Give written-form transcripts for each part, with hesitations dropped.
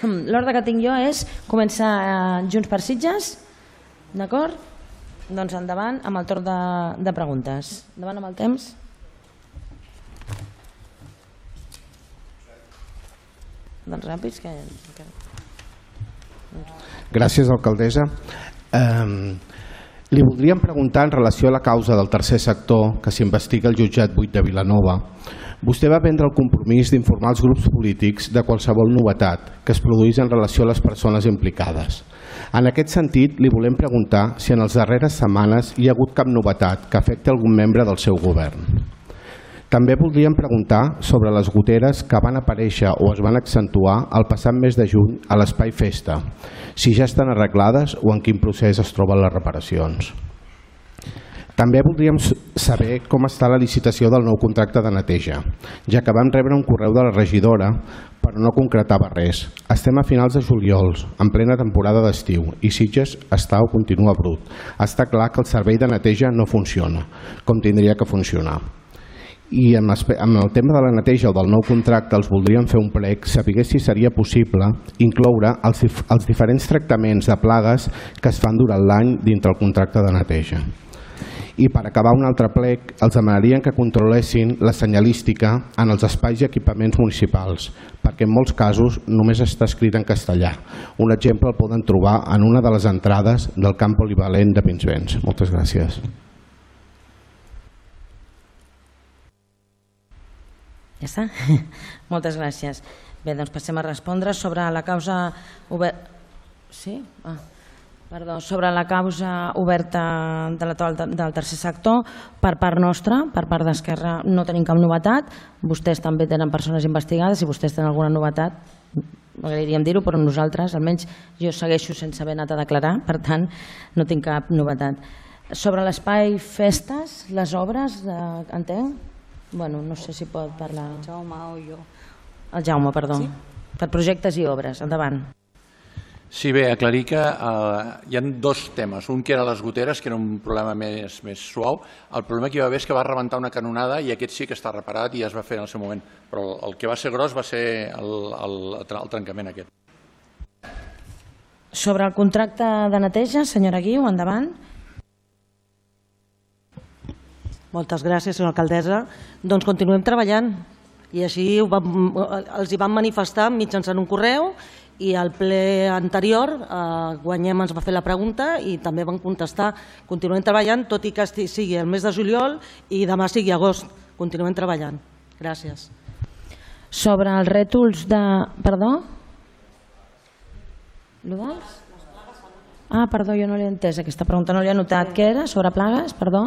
l'ordre que tinc jo és començar Junts per Sitges, d'acord? Doncs endavant amb el torn de preguntes. Endavant amb el temps. Doncs ràpids que... Gràcies, alcaldessa. Li voldríem preguntar en relació a la causa del tercer sector que s'investiga al jutjat 8 de Vilanova. Vostè va prendre el compromís d'informar els grups polítics de qualsevol novetat que es produís en relació a les persones implicades. En aquest sentit, li volem preguntar si en les darreres setmanes hi ha hagut cap novetat que afecti algun membre del seu govern. També voldríem preguntar sobre les goteres que van aparèixer o es van accentuar el passat mes de juny a l'Espai Festa, si ja estan arreglades o en quin procés es troben les reparacions. També voldríem saber com està la licitació del nou contracte de neteja, ja que vam rebre un correu de la regidora però no concretava res. Estem a finals de juliol, en plena temporada d'estiu, i Sitges està o continua brut. Està clar que el servei de neteja no funciona, com tindria que funcionar. I amb el tema de la neteja o del nou contracte els voldríem fer un prec, saber si seria possible incloure els diferents tractaments de plagues que es fan durant l'any dintre el contracte de neteja. I per acabar un altre plec, els demanaríem que controlessin la senyalística en els espais i equipaments municipals, perquè en molts casos només està escrit en castellà. Un exemple el poden trobar en una de les entrades del camp polivalent de Pinsbens. Moltes gràcies. Ja està? Moltes gràcies. Bé, doncs passem a respondre sobre la causa oberta... Sí? Sobre la causa oberta del tercer sector. Per part nostra, per part d'Esquerra, no tenim cap novetat. Vostès també tenen persones investigades. Si vostès tenen alguna novetat, m'agradaria dir-ho, però nosaltres, almenys jo segueixo sense haver anat a declarar, per tant, no tinc cap novetat. Sobre l'espai festes, les obres, entenc? Bueno, no sé si pot parlar... El Jaume o jo. El Jaume, perdó. Per projectes i obres, endavant. Sí, bé, aclarir que hi ha dos temes. Un que era les goteres, que era un problema més suau. El problema que hi va haver és que va rebentar una canonada i aquest sí que està reparat i ja es va fer en el seu moment. Però el que va ser gros va ser el trencament aquest. Sobre el contracte de neteja, senyora Guiu, endavant. Moltes gràcies, senyora alcaldessa. Doncs continuem treballant i així els hi vam manifestar mitjançant un correu i al ple anterior Guanyem ens va fer la pregunta i també van contestar. Continuem treballant, tot i que sigui el mes de juliol i demà sigui agost. Continuem treballant. Gràcies. Sobre els rètols de... Perdó? L'Udals? Perdó, jo no l'he entès aquesta pregunta, no l'he anotat. Què era? Sobre plagues? Perdó?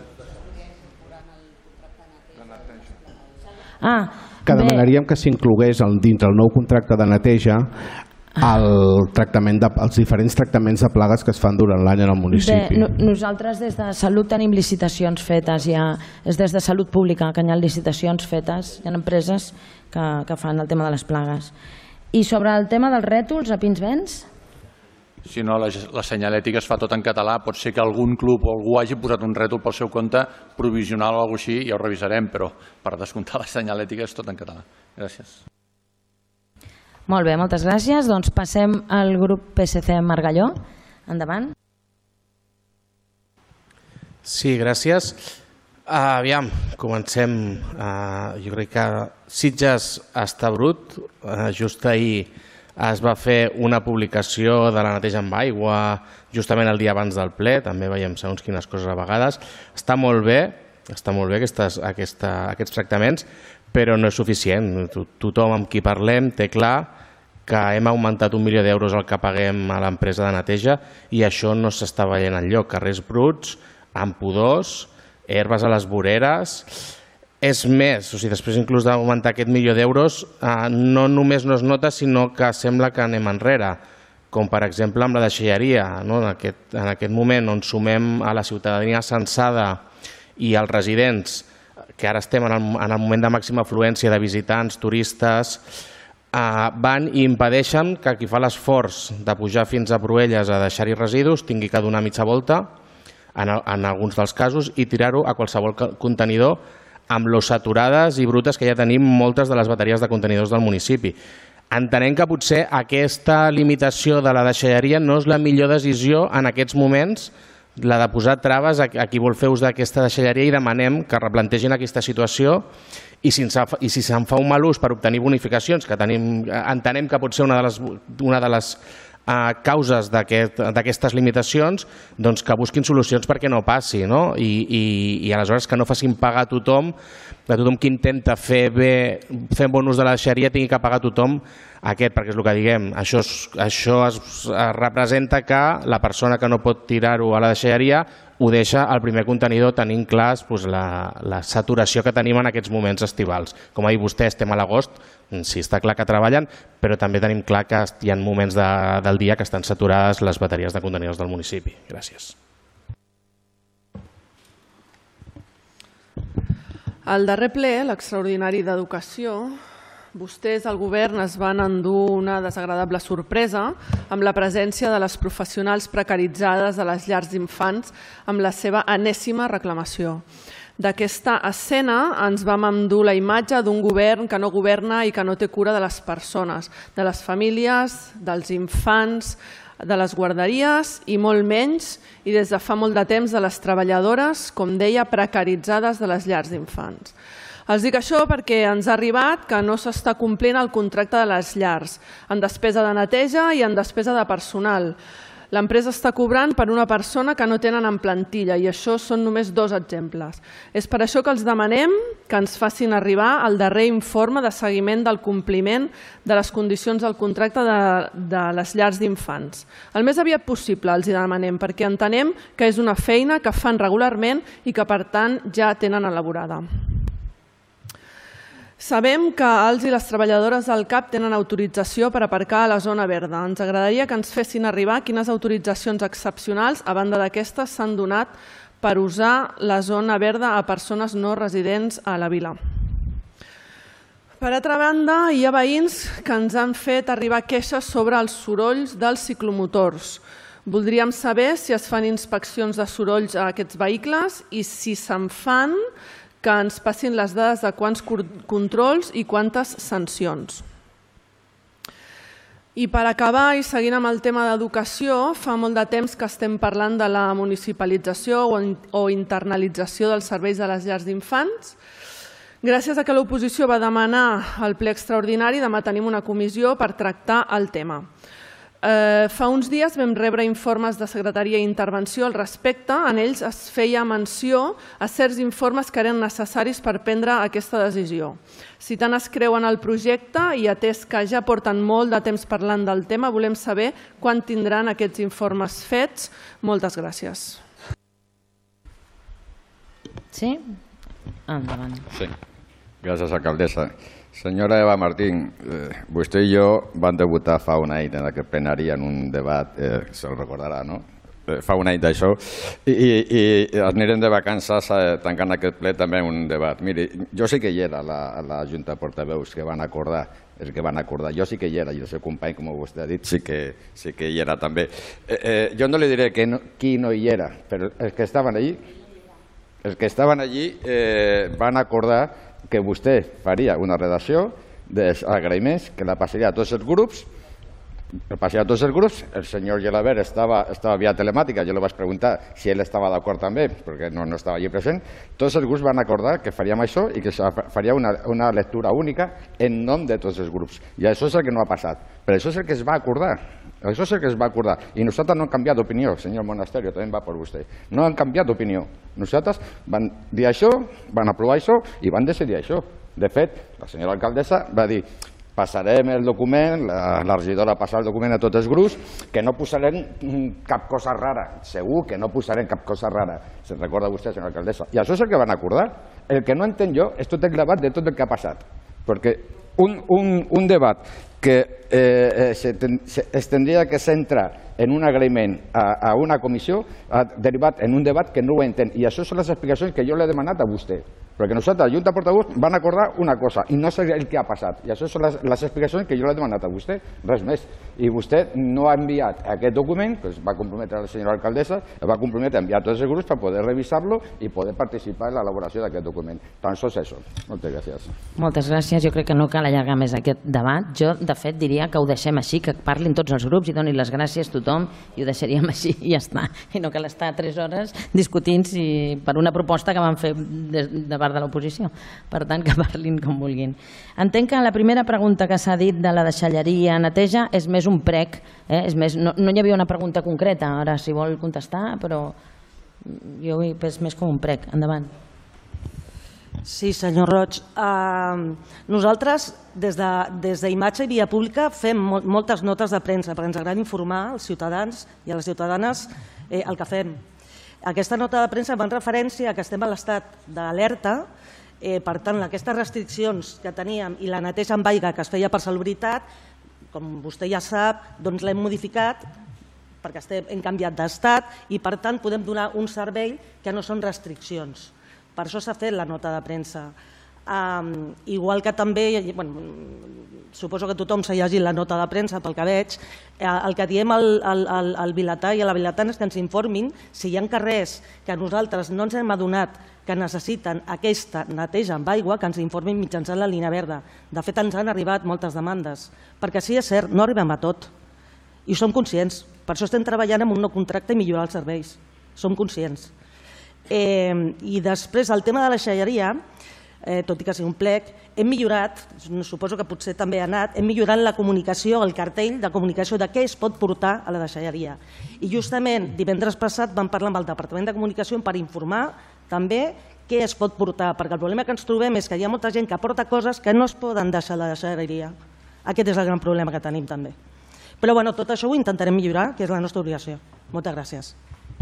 Que demanaríem que s'inclogués dintre el nou contracte de neteja els diferents tractaments de plagues que es fan durant l'any en el municipi. Nosaltres des de Salut tenim licitacions fetes, és des de Salut Pública que hi ha licitacions fetes, hi ha empreses que fan el tema de les plagues. I sobre el tema dels rètols a Pinsbens? Si no, la senyalètica es fa tot en català. Pot ser que algun club o algú hagi posat un rètol pel seu compte provisional o alguna cosa així, ja ho revisarem, però per descomptar la senyalètica és tot en català. Gràcies. Molt bé, moltes gràcies. Doncs passem al grup PSC Margalló. Endavant. Sí, gràcies. Aviam, comencem. Jo crec que Sitges està brut. Just ahir es va fer una publicació de la neteja amb aigua justament el dia abans del ple, també veiem segons quines coses a vegades. Està molt bé aquests tractaments, però no és suficient. Tothom amb qui parlem té clar que hem augmentat 1 milió d'euros el que paguem a l'empresa de neteja i això no s'està veient enlloc. Carrers bruts, amb pudors, herbes a les voreres... És més, després inclús d'augmentar aquest 1 milió d'euros, no només no es nota, sinó que sembla que anem enrere, com per exemple amb la deixalleria. En aquest moment on sumem a la ciutadania censada i als residents, que ara estem en el moment de màxima afluència de visitants, turistes, van i impedeixen que qui fa l'esforç de pujar fins a Proelles a deixar-hi residus tingui que donar mitja volta, en alguns dels casos, i tirar-ho a qualsevol contenidor amb lo saturades i brutes que ja tenim moltes de les bateries de contenidors del municipi. entenem que potser aquesta limitació de la deixalleria no és la millor decisió en aquests moments, la de posar traves a qui vol fer ús d'aquesta deixalleria, i demanem que replantegin aquesta situació i si se'n fa un mal ús per obtenir bonificacions, que entenem que pot ser una de les causes d'aquestes limitacions, doncs que busquin solucions perquè no passi, no? I aleshores que no facin pagar a tothom, que tothom que intenta fer bon ús de la deixalleria tingui que pagar a tothom aquest, perquè és el que diguem, això es representa que la persona que no pot tirar-ho a la deixalleria ho deixa al primer contenidor, tenint clars la saturació que tenim en aquests moments estivals. Com ha dit vostè, estem a l'agost, sí, està clar que treballen, però també tenim clar que hi ha moments del dia que estan saturades les bateries de contenidors del municipi. Gràcies. Al darrer ple, l'extraordinari d'Educació, vostès, el govern, es van endur una desagradable sorpresa amb la presència de les professionals precaritzades de les llars d'infants amb la seva enèsima reclamació. D'aquesta escena ens vam endur la imatge d'un govern que no governa i que no té cura de les persones, de les famílies, dels infants, de les guarderies i molt menys, i des de fa molt de temps, de les treballadores, com deia, precaritzades de les llars d'infants. Els dic això perquè ens ha arribat que no s'està complint el contracte de les llars, en despesa de neteja i en despesa de personal. L'empresa està cobrant per una persona que no tenen en plantilla, i això són només 2 exemples. És per això que els demanem que ens facin arribar el darrer informe de seguiment del compliment de les condicions del contracte de les llars d'infants. El més aviat possible els hi demanem, perquè entenem que és una feina que fan regularment i que, per tant, ja tenen elaborada. Sabem que els i les treballadores del CAP tenen autorització per aparcar a la zona verda. Ens agradaria que ens fessin arribar quines autoritzacions excepcionals, a banda d'aquestes, s'han donat per usar la zona verda a persones no residents a la vila. Per altra banda, hi ha veïns que ens han fet arribar queixes sobre els sorolls dels ciclomotors. Voldríem saber si es fan inspeccions de sorolls a aquests vehicles i si se'n fan, que ens passin les dades de quants controls i quantes sancions. I per acabar, i seguint amb el tema d'educació, fa molt de temps que estem parlant de la municipalització o internalització dels serveis de les llars d'infants. Gràcies a que l'oposició va demanar al ple extraordinari, demà tenim una comissió per tractar el tema. Fa uns dies vam rebre informes de secretaria i intervenció al respecte. En ells es feia menció a certs informes que eren necessaris per prendre aquesta decisió. Si tant es creuen el projecte i atès que ja porten molt de temps parlant del tema, volem saber quan tindran aquests informes fets. Moltes gràcies. Sí? Endavant. Sí. Gràcies, alcaldessa. Senyora Eva Martín, vostè i jo vam debutar fa un any en aquest plenari en un debat, se'l recordarà, no? Fa un any d'això, i anirem de vacances tancant aquest ple també un debat. Miri, jo sí que hi era a la Junta de Portaveus que van acordar, jo sí que hi era, i el seu company, com vostè ha dit, sí que hi era també. Jo no li diré qui no hi era, però els que estaven allí van acordar que vostè faria una redacció d'agraïments que la passaria a tots els grups. El senyor Gelabert estava via telemàtica, jo li vaig preguntar si ell estava d'acord també, perquè no estava allí present. Tots els grups van acordar que faríem això i que faria una lectura única en nom de tots els grups. I això és el que no ha passat, però això és el que es va acordar. Això és el que es va acordar. I nosaltres no hem canviat d'opinió, senyor Monasterio, també va per vostè. No hem canviat d'opinió. Nosaltres vam dir això, van aprovar això i van decidir això. De fet, la senyora alcaldessa va dir: passarem el document, la regidora passarà el document a tots els grups, que no posarem cap cosa rara. Segur que no posarem cap cosa rara. Se'n recorda vostè, senyora alcaldessa? I això és el que van acordar. El que no entenc jo és tot el debat de tot el que ha passat. Perquè un debat que es tindria que centrar en un agraïment a una comissió ha derivat en un debat que no ho entén. I això són les explicacions que jo l'he demanat a vostè. Perquè nosaltres, la Junta de Portaveus, van acordar una cosa i no sé el que ha passat. I això són les explicacions que jo l'he demanat a vostè, res més. I vostè no ha enviat aquest document, que es va comprometre la senyora alcaldessa, es va comprometre a enviar a tots els grups per poder revisar-lo i poder participar en l'elaboració d'aquest document. Tan sols això. Moltes gràcies. Moltes gràcies. Jo crec que no cal allargar més aquest debat. Jo, de fet, diria que ho deixem així, que parlin tots els grups i donin les gràcies a tothom i ho deixaríem així i ja està. I no cal estar 3 hores discutint per una proposta que van fer de part de l'oposició. Per tant, que parlin com vulguin. Entenc que la primera pregunta que s'ha dit de la deixalleria neteja és més un prec, és més, no hi havia una pregunta concreta, ara si vol contestar, però jo ho he vist més com un prec. Endavant. Sí, senyor Roig. Nosaltres, des d'Imatge i Via Pública, fem moltes notes de premsa perquè ens agrada informar als ciutadans i a les ciutadanes el que fem. Aquesta nota de premsa va en referència a que estem a l'estat d'alerta, per tant, aquestes restriccions que teníem i la neteja amb aigua que es feia per salubritat, com vostè ja sap, doncs l'hem modificat perquè hem canviat d'estat i, per tant, podem donar un servei que no són restriccions. Per això s'ha fet la nota de premsa. Igual que també, suposo que tothom s'ha llegit la nota de premsa pel que veig, el que diem al vilatà i a la vilatana és que ens informin si hi ha carrers que nosaltres no ens hem adonat que necessiten aquesta neteja amb aigua, que ens informin mitjançant la línia verda. De fet, ens han arribat moltes demandes, perquè sí, és cert, no arribem a tot. I som conscients. Per això estem treballant en un nou contracte i millorar els serveis. Som conscients. I després, el tema de la deixalleria, tot i que sigui un plec, hem millorat, suposo que potser també ha anat, hem millorat la comunicació, el cartell de comunicació de què es pot portar a la deixalleria. I justament divendres passat vam parlar amb el Departament de Comunicació per informar també què es pot portar, perquè el problema que ens trobem és que hi ha molta gent que porta coses que no es poden deixar a la deixalleria. Aquest és el gran problema que tenim també. Però tot això ho intentarem millorar, que és la nostra obligació. Moltes gràcies.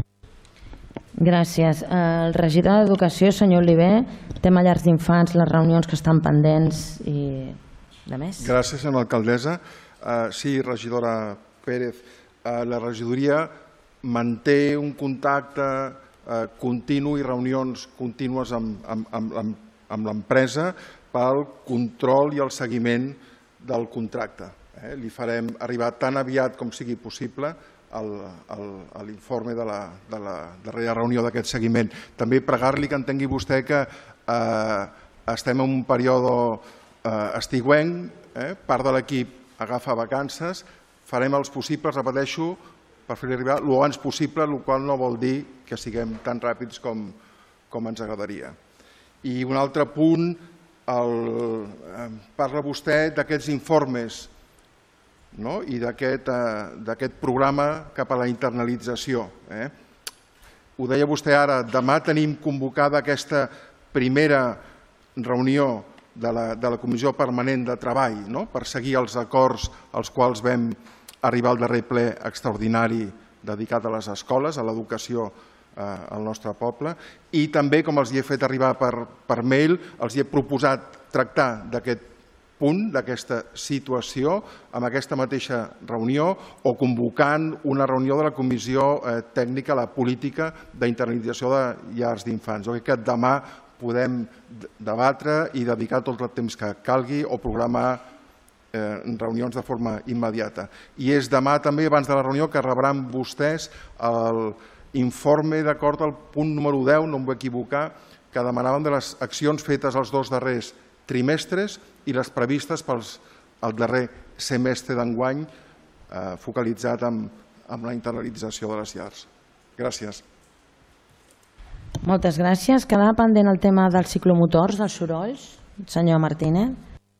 Gràcies. El regidor d'Educació, senyor Oliver, tema llars d'infants, les reunions que estan pendents i de més. Gràcies, senyora alcaldessa. Sí, regidora Pérez, la regidoria manté un contacte continu i reunions contínues amb l'empresa pel control i el seguiment del contracte. Li farem arribar tan aviat com sigui possible l'informe de la darrera reunió d'aquest seguiment. També pregar-li que entengui vostè que estem en un període estiuenc, part de l'equip agafa vacances, farem els possibles, repeteixo, per fer-li arribar el abans possible, el qual no vol dir que siguem tan ràpids com ens agradaria. I un altre punt, parla vostè d'aquests informes i d'aquest programa cap a la internalització. Ho deia vostè ara, demà tenim convocada aquesta primera reunió de la Comissió Permanent de Treball per seguir els acords als quals vam arribar al darrer ple extraordinari dedicat a les escoles, a l'educació al nostre poble, i també, com els hi he fet arribar per mail, els hi he proposat tractar d'aquest punt, d'aquesta situació, amb aquesta mateixa reunió o convocant una reunió de la Comissió Tècnica, la política d'internalització de llars d'infants. Jo crec que demà podem debatre i dedicar tot el temps que calgui o programar reunions de forma immediata. I és demà també, abans de la reunió, que rebran vostès l'informe d'acord al punt número 10, no em vull equivocar, que demanàvem de les accions fetes els 2 darrers trimestres i les previstes pel darrer semestre d'enguany focalitzat amb la internalització de les llars. Gràcies. Moltes gràcies. Quedava pendent el tema dels ciclomotors, dels sorolls. Senyor Martínez.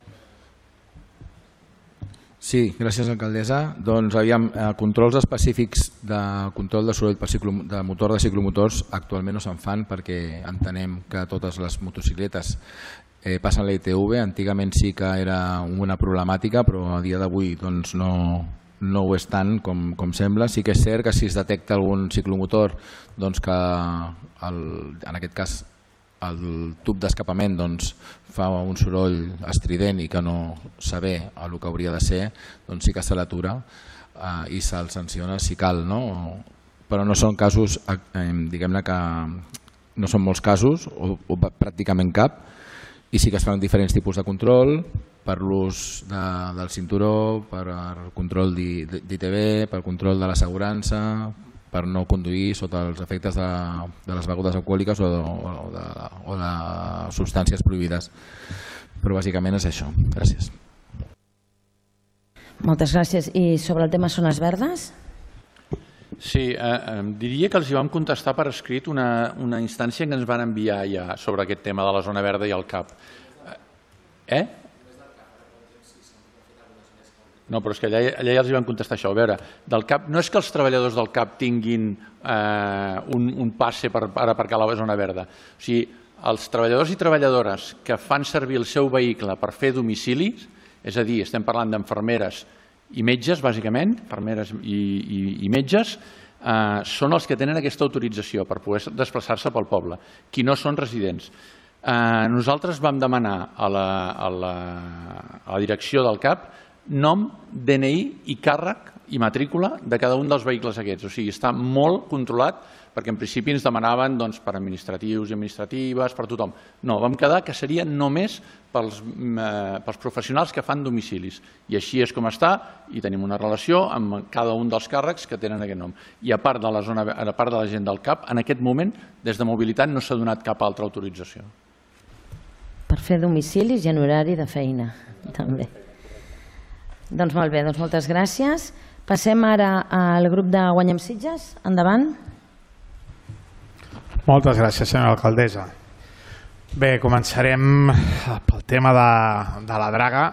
Sí, gràcies, alcaldessa. Doncs, aviam, controls específics de control de soroll de motor de ciclomotors actualment no se'n fan perquè entenem que totes les motocicletes passen la ITV. Antigament sí que era una problemàtica, però a dia d'avui no ho és tant com sembla. Sí que és cert que si es detecta algun ciclomotor que en aquest cas el tub d'escapament fa un soroll estrident i que no saber el que hauria de ser, doncs sí que se l'atura i se'l sanciona si cal, però no són casos, diguem-ne, no són molts casos, o pràcticament cap, i sí que es fan diferents tipus de control, per l'ús del cinturó, per control d'ITV, per control de l'assegurança, per no conduir sota els efectes de les begudes alcohòliques o de substàncies prohibides. Però bàsicament és això. Gràcies. Moltes gràcies. I sobre el tema zones verdes? Sí, diria que els hi vam contestar per escrit una instància que ens van enviar ja sobre aquest tema de la zona verda i el CAP. No, però és que allà ja els hi van contestar això. A veure, del CAP, no és que els treballadors del CAP tinguin un passe per aparcar a la zona verda. O sigui, els treballadors i treballadores que fan servir el seu vehicle per fer domicilis, és a dir, estem parlant d'infermeres i metges, bàsicament, infermeres i metges, són els que tenen aquesta autorització per poder desplaçar-se pel poble, qui no són residents. Nosaltres vam demanar a la direcció del CAP nom, DNI i càrrec i matrícula de cada un dels vehicles aquests. O sigui, està molt controlat perquè en principi ens demanaven per administratius i administratives, per tothom. No, vam quedar que seria només pels professionals que fan domicilis. I així és com està i tenim una relació amb cada un dels càrrecs que tenen aquest nom. I a part de la gent del CAP, en aquest moment, des de mobilitat no s'ha donat cap altra autorització. Per fer domicilis i en horari de feina, també. Doncs molt bé, doncs moltes gràcies. Passem ara al grup de Guanyem Sitges. Endavant. Moltes gràcies, senyora alcaldessa. Bé, començarem pel tema de la draga.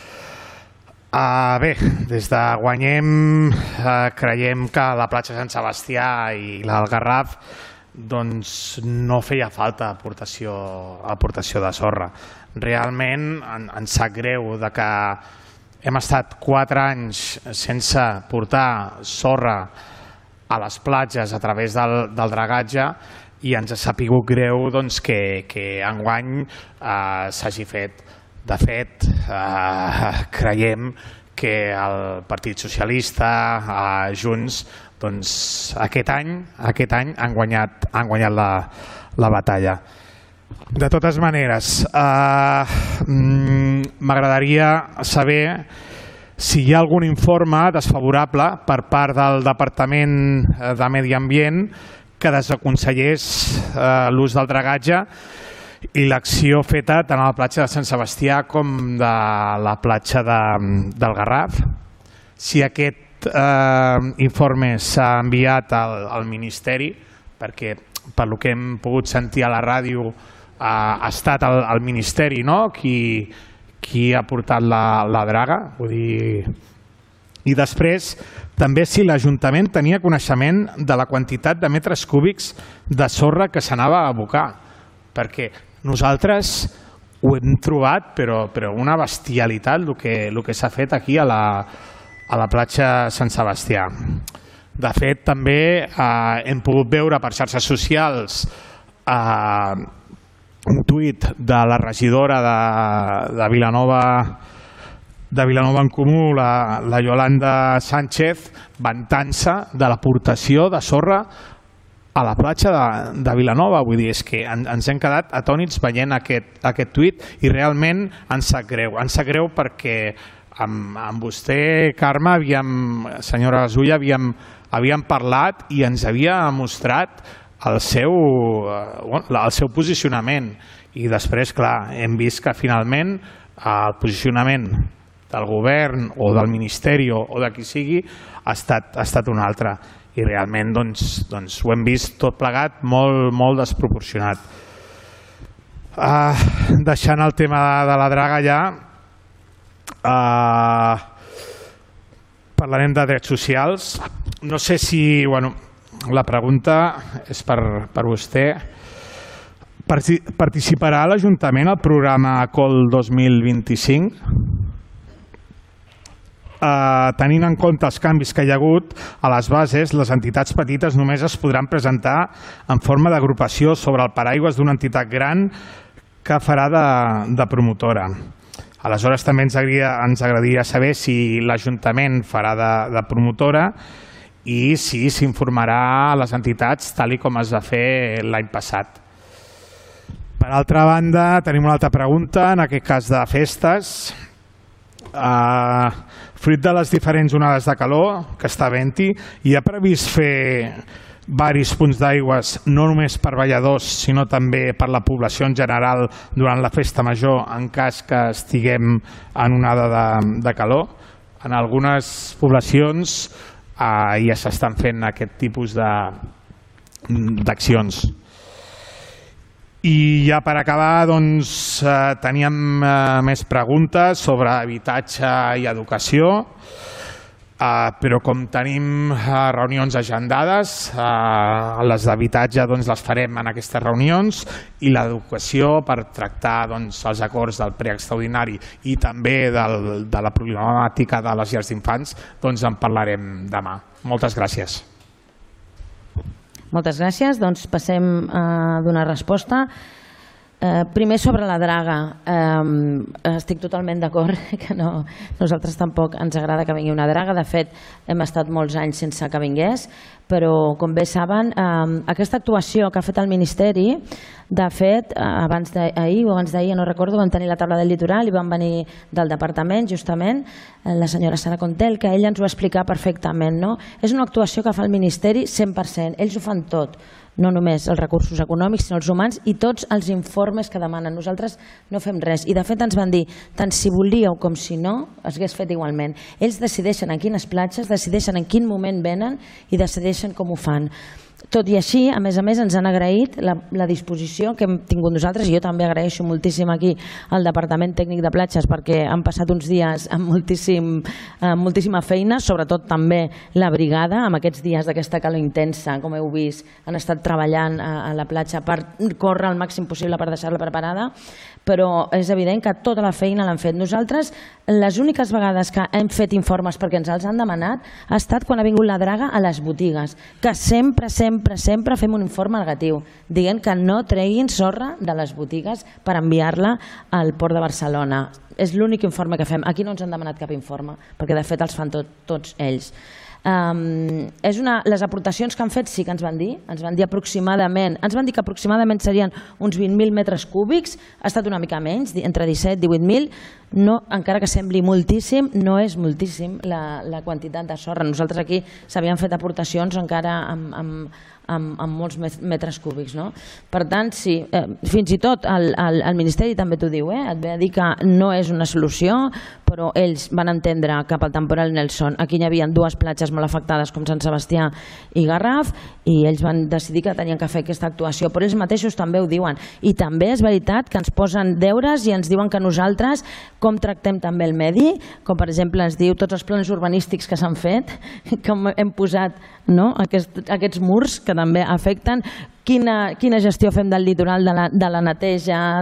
Bé, des de Guanyem creiem que la platja Sant Sebastià i la del Garraf no feia falta aportació de sorra. Realment ens sap greu que hem estat 4 anys sense portar sorra a les platges a través del dragatge i ens ha sapigut greu que enguany s'hagi fet. De fet, creiem que el Partit Socialista, Junts, aquest any han guanyat la batalla. De totes maneres, m'agradaria saber si hi ha algun informe desfavorable per part del Departament de Medi Ambient que desaconsellés l'ús del dragatge i l'acció feta tant a la platja de Sant Sebastià com de la platja del Garraf. Si aquest informe s'ha enviat al Ministeri, perquè per lo que hem pogut sentir a la ràdio ha estat el Ministeri qui ha portat la draga. I després també si l'Ajuntament tenia coneixement de la quantitat de metres cúbics de sorra que s'anava a abocar, perquè nosaltres ho hem trobat però una bestialitat el que s'ha fet aquí a la platja Sant Sebastià. De fet, també hem pogut veure per xarxes socials un tuit de la regidora de Vilanova en Comú, la Yolanda Sánchez, vantant-se de l'aportació de sorra a la platja de Vilanova. Vull dir, és que ens hem quedat atònits veient aquest tuit i realment ens sap greu. Ens sap greu perquè amb vostè, Carme, senyora Gasulla, havíem parlat i ens havia mostrat el seu posicionament i després, clar, hem vist que finalment el posicionament del govern o del Ministeri o de qui sigui ha estat un altre i realment ho hem vist tot plegat molt desproporcionat. Deixant el tema de la draga ja, parlarem de drets socials. No sé si, la pregunta és per vostè. Participarà l'Ajuntament al programa COL 2025? Tenint en compte els canvis que hi ha hagut a les bases, les entitats petites només es podran presentar en forma d'agrupació sobre el paraigües d'una entitat gran que farà de promotora. Aleshores també ens agradaria saber si l'Ajuntament farà de promotora i si s'informarà a les entitats tal com es va fer l'any passat. per altra banda, tenim una altra pregunta, en aquest cas de festes. Fruit de les diferents onades de calor que està havent-hi, hi ha previst fer diversos punts d'aigües, no només per balladors, sinó també per la població en general durant la festa major, en cas que estiguem en onada de calor. En algunes poblacions ja s'estan fent aquest tipus d'accions. I ja per acabar, teníem més preguntes sobre habitatge i educació, però com tenim reunions agendades, les d'habitatge les farem en aquestes reunions i l'educació per tractar els acords del ple extraordinari i també de la problemàtica de les llars d'infants, en parlarem demà. Moltes gràcies. Moltes gràcies. Doncs passem a donar resposta. Primer sobre la draga. Estic totalment d'acord que nosaltres tampoc ens agrada que vingui una draga. De fet, hem estat molts anys sense que vingués, però com bé saben, aquesta actuació que ha fet el Ministeri, de fet, abans d'ahir o abans d'ahir, no recordo, vam tenir la taula del litoral i van venir del departament, justament, la senyora Sara Contel, que ella ens ho va explicar perfectament. És una actuació que fa el Ministeri 100%, ells ho fan tot, no només els recursos econòmics, sinó els humans i tots els informes que demanen. Nosaltres no fem res i de fet ens van dir, tant si volíeu com si no, es hagués fet igualment. Ells decideixen en quines platges, decideixen en quin moment venen i decideixen com ho fan. Tot i així, a més, ens han agraït la disposició que hem tingut nosaltres, i jo també agraeixo moltíssim aquí al Departament Tècnic de Platges perquè han passat uns dies amb moltíssima feina, sobretot també la brigada, amb aquests dies d'aquesta calor intensa, com heu vist, han estat treballant a la platja per córrer el màxim possible per deixar-la preparada, però és evident que tota la feina l'han fet. Nosaltres, les úniques vegades que hem fet informes perquè ens els han demanat ha estat quan ha vingut la draga a les botigues, que sempre fem un informe negatiu, dient que no treguin sorra de les botigues per enviar-la al Port de Barcelona. És l'únic informe que fem. Aquí no ens han demanat cap informe, perquè de fet els fan tots ells. Les aportacions que han fet sí que ens van dir que aproximadament serien uns 20.000 metres cúbics, ha estat una mica menys, entre 17 i 18.000, encara que sembli moltíssim, no és moltíssim la quantitat de sorra. Nosaltres aquí s'havien fet aportacions encara amb molts metres cúbics. Per tant, sí, fins i tot el Ministeri també t'ho diu, et ve a dir que no és una solució, però ells van entendre que pel temporal Nelson aquí hi havia dues platges molt afectades com Sant Sebastià i Garraf i ells van decidir que tenien que fer aquesta actuació, però ells mateixos també ho diuen. I també és veritat que ens posen deures i ens diuen que nosaltres com tractem també el medi, com per exemple ens diu tots els plans urbanístics que s'han fet, com hem posat aquests murs que també afecten, quina gestió fem del litoral, de la neteja,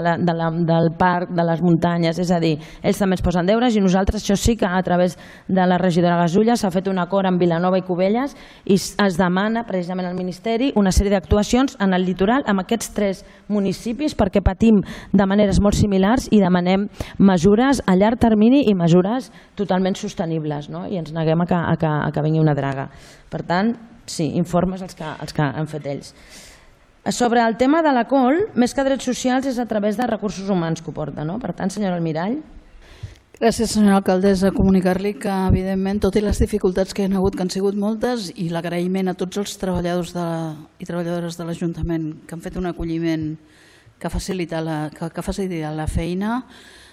del parc, de les muntanyes. És a dir, ells també ens posen deures i nosaltres, això sí que a través de la regidora Gasulla s'ha fet un acord amb Vilanova i Cubelles i es demana precisament al Ministeri una sèrie d'actuacions en el litoral amb aquests 3 municipis perquè patim de maneres molt similars i demanem mesures a llarg termini i mesures totalment sostenibles, i ens neguem a que vingui una draga. Per tant, sí, informes els que han fet ells. Sobre el tema de la col, més que drets socials és a través de recursos humans que ho porta, no? Per tant, senyora Almirall. Gràcies, senyora alcaldessa. Comunicar-li que, evidentment, tot i les dificultats que hi ha hagut, que han sigut moltes, i l'agraïment a tots els treballadors i treballadores de l'Ajuntament que han fet un acolliment que ha facilitat la feina,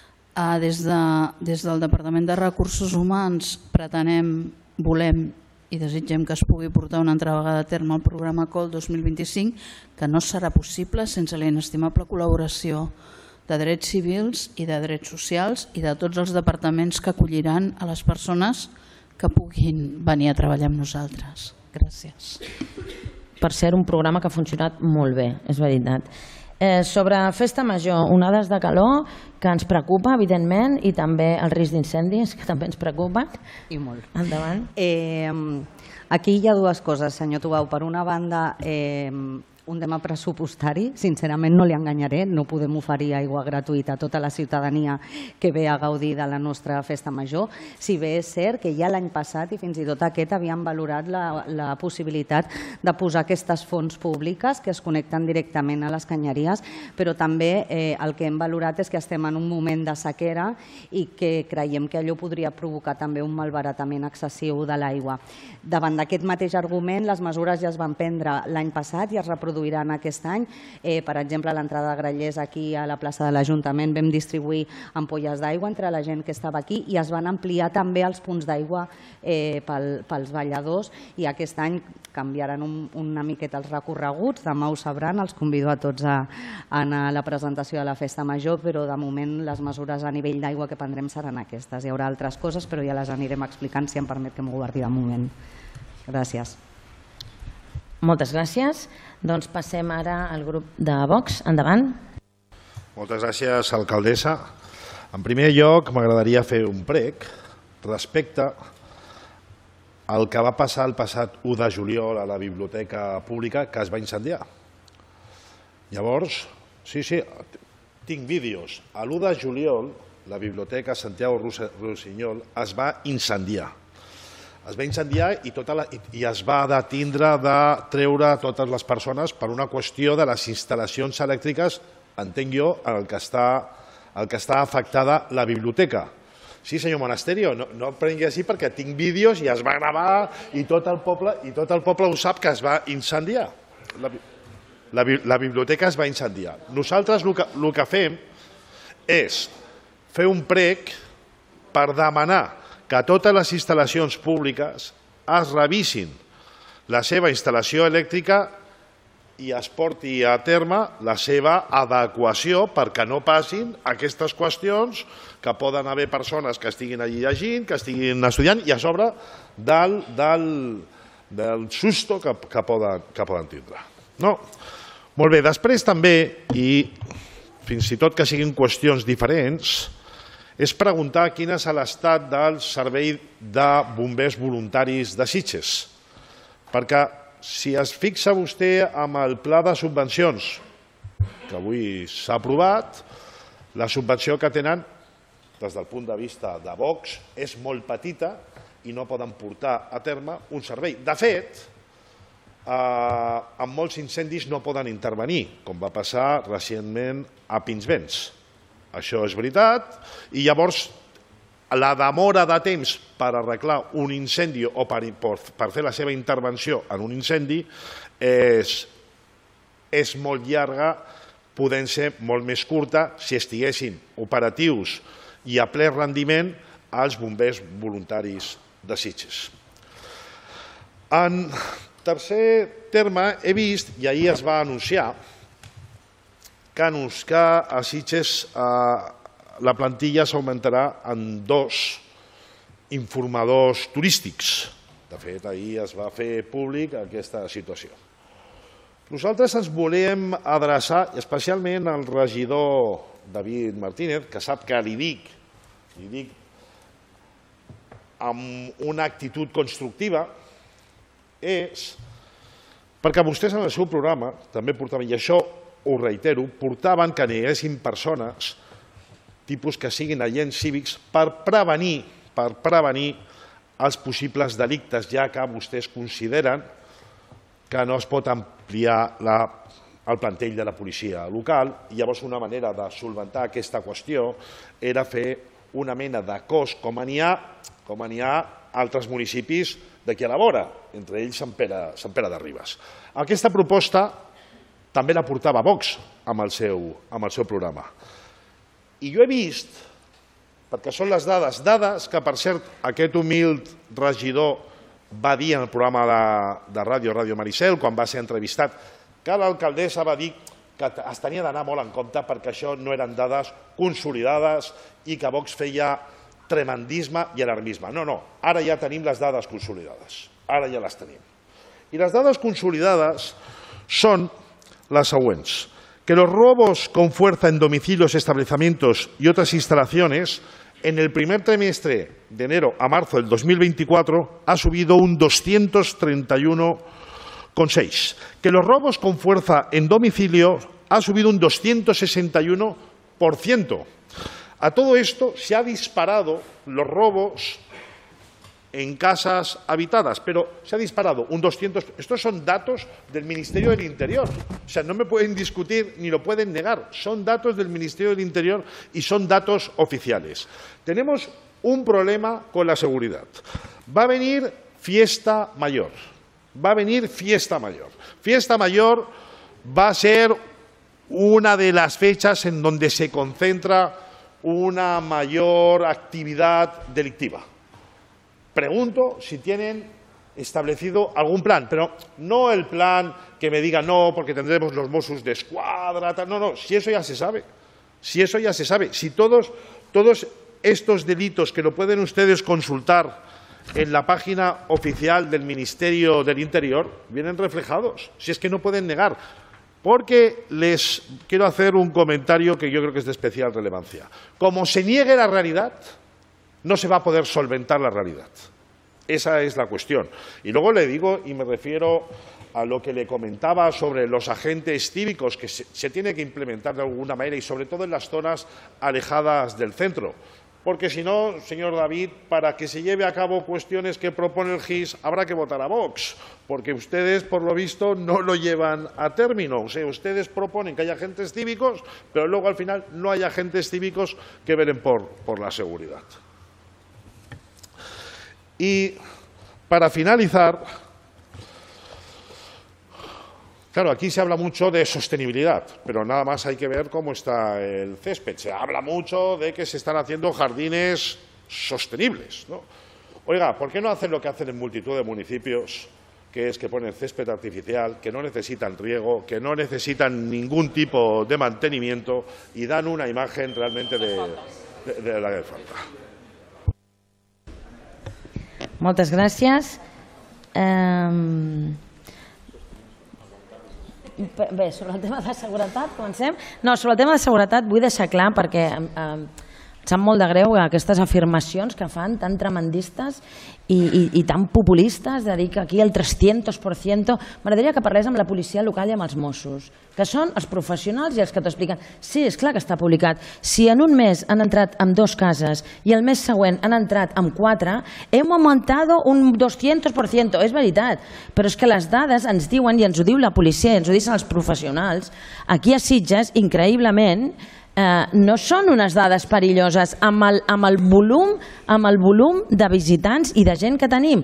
des del Departament de Recursos Humans pretenem, volem i desitgem que es pugui portar una altra vegada a terme el programa COL 2025, que no serà possible sense la inestimable col·laboració de drets civils i de drets socials i de tots els departaments que acolliran a les persones que puguin venir a treballar amb nosaltres. Gràcies. Per ser un programa que ha funcionat molt bé, és veritat. Sobre Festa Major, onades de calor, que ens preocupa, evidentment, i també el risc d'incendis, que també ens preocupa. I molt. Endavant. Aquí hi ha dues coses, senyor Tubau. Per una banda, un tema pressupostari, sincerament no li enganyaré, no podem oferir aigua gratuïta a tota la ciutadania que ve a gaudir de la nostra festa major, si bé és cert que ja l'any passat i fins i tot aquest havien valorat la possibilitat de posar aquestes fonts públiques que es connecten directament a les canyeries, però també el que hem valorat és que estem en un moment de sequera i que creiem que allò podria provocar també un malbaratament excessiu de l'aigua. Davant d'aquest mateix argument, les mesures ja es van prendre l'any passat i es reproduiran aquest any. Per exemple, a l'entrada de Grallers, aquí a la plaça de l'Ajuntament, vam distribuir ampolles d'aigua entre la gent que estava aquí i es van ampliar també els punts d'aigua pels balladors i aquest any canviaran una miqueta els recorreguts. Demà ho sabran, els convido a tots a anar a la presentació de la Festa Major, però de moment les mesures a nivell d'aigua que prendrem seran aquestes. Hi haurà altres coses, però ja les anirem explicant, si em permet que m'ho guardi de moment. Gràcies. Moltes gràcies. Doncs passem ara al grup de Vox. Endavant. Moltes gràcies, alcaldessa. En primer lloc, m'agradaria fer un prec respecte al que va passar el passat 1 de juliol a la biblioteca pública, que es va incendiar. Llavors, sí, tinc vídeos. L'1 de juliol, la biblioteca Santiago Rusiñol es va incendiar. Es va incendiar i es va detindre de treure totes les persones per una qüestió de les instal·lacions elèctriques, entenc jo, el que està afectada la biblioteca. Sí, senyor Monasterio, no em prengui així perquè tinc vídeos i es va gravar i tot el poble ho sap que es va incendiar. La biblioteca es va incendiar. Nosaltres el que fem és fer un prec per demanar que totes les instal·lacions públiques es revisin la seva instal·lació elèctrica i es porti a terme la seva adequació perquè no passin aquestes qüestions que poden haver persones que estiguin allí llegint, que estiguin estudiant i a sobre del susto que poden tindre. Molt bé, després també, i fins i tot que siguin qüestions diferents, és preguntar quin és l'estat del servei de bombers voluntaris de Sitges. Perquè si es fixa vostè en el pla de subvencions que avui s'ha aprovat, la subvenció que tenen des del punt de vista de Vox és molt petita i no poden portar a terme un servei. De fet, en molts incendis no poden intervenir, com va passar recentment a Pinsbens. Això és veritat, i llavors la demora de temps per arreglar un incendi o per fer la seva intervenció en un incendi és molt llarga, podent ser molt més curta si estiguessin operatius i a ple rendiment els bombers voluntaris de Sitges. En tercer terme, he vist, i ahir es va anunciar, que a Sitges la plantilla s'augmentarà en 2 informadors turístics. De fet, ahir es va fer públic aquesta situació. Nosaltres ens volem adreçar especialment al regidor David Martínez, que sap que li dic amb una actitud constructiva, és perquè vostès en el seu programa també portaven, i això ho reitero, portaven que n'hi haguessin persones tipus que siguin agents cívics per prevenir els possibles delictes, ja que vostès consideren que no es pot ampliar el plantell de la policia local. I llavors una manera de solventar aquesta qüestió era fer una mena de cos com n'hi ha altres municipis d'aquí a la vora, entre ells Sant Pere de Ribes. Aquesta proposta també la portava Vox amb el seu programa. I jo he vist, perquè són les dades que, per cert, aquest humil regidor va dir en el programa de Ràdio Maricel, quan va ser entrevistat, que l'alcaldessa va dir que es tenia d'anar molt en compte perquè això no eren dades consolidades i que Vox feia tremendisme i alarmisme. No, ara ja tenim les dades consolidades. Ara ja les tenim. I les dades consolidades són las següents: que los robos con fuerza en domicilios, establecimientos y otras instalaciones en el primer trimestre de enero a marzo del 2024 ha subido un 231 6. Que los robos con fuerza en domicilio ha subido un 261%. A todo esto se ha disparado los robos en casas habitadas, pero se ha disparado un 200%. Estos son datos del Ministerio del Interior. O sea, no me pueden discutir ni lo pueden negar. Son datos del Ministerio del Interior y son datos oficiales. Tenemos un problema con la seguridad. Va a venir fiesta mayor. Va a venir fiesta mayor. Fiesta mayor va a ser una de las fechas en donde se concentra una mayor actividad delictiva. Pregunto si tienen establecido algún plan, pero no el plan que me diga no, porque tendremos los Mossos de Escuadra, tal. No, si eso ya se sabe. Si eso ya se sabe. Si todos estos delitos que lo pueden ustedes consultar en la página oficial del Ministerio del Interior vienen reflejados. Si es que no pueden negar. Porque les quiero hacer un comentario que yo creo que es de especial relevancia. Como se niegue la realidad, no se va a poder solventar la realidad. Esa es la cuestión. Y luego le digo, y me refiero a lo que le comentaba sobre los agentes cívicos, que se tiene que implementar de alguna manera y sobre todo en las zonas alejadas del centro. Porque si no, señor David, para que se lleve a cabo cuestiones que propone el GIS, habrá que votar a Vox, porque ustedes, por lo visto, no lo llevan a término. O sea, ustedes proponen que haya agentes cívicos, pero luego al final no hay agentes cívicos que velen por la seguridad. Y para finalizar, claro, aquí se habla mucho de sostenibilidad, pero nada más hay que ver cómo está el césped. Se habla mucho de que se están haciendo jardines sostenibles, ¿no? Oiga, ¿por qué no hacen lo que hacen en multitud de municipios, que es que ponen césped artificial, que no necesitan riego, que no necesitan ningún tipo de mantenimiento y dan una imagen realmente de la que falta? Moltes gràcies. Bé, sobre el tema de seguretat, comencem? No, sobre el tema de seguretat vull deixar clar, perquè em sap molt de greu aquestes afirmacions que fan tan tremendistes i tan populistes, de dir que aquí el 300%... M'agradaria que parlés amb la policia local i amb els Mossos, que són els professionals i els que t'expliquen. Sí, és clar que està publicat. Si en un mes han entrat en 2 cases i el mes següent han entrat en 4, hem augmentat un 200%, és veritat. Però és que les dades ens diuen, i ens ho diu la policia, i ens ho diuen els professionals, aquí a Sitges, increïblement, no són unes dades perilloses amb el volum de visitants i de gent que tenim.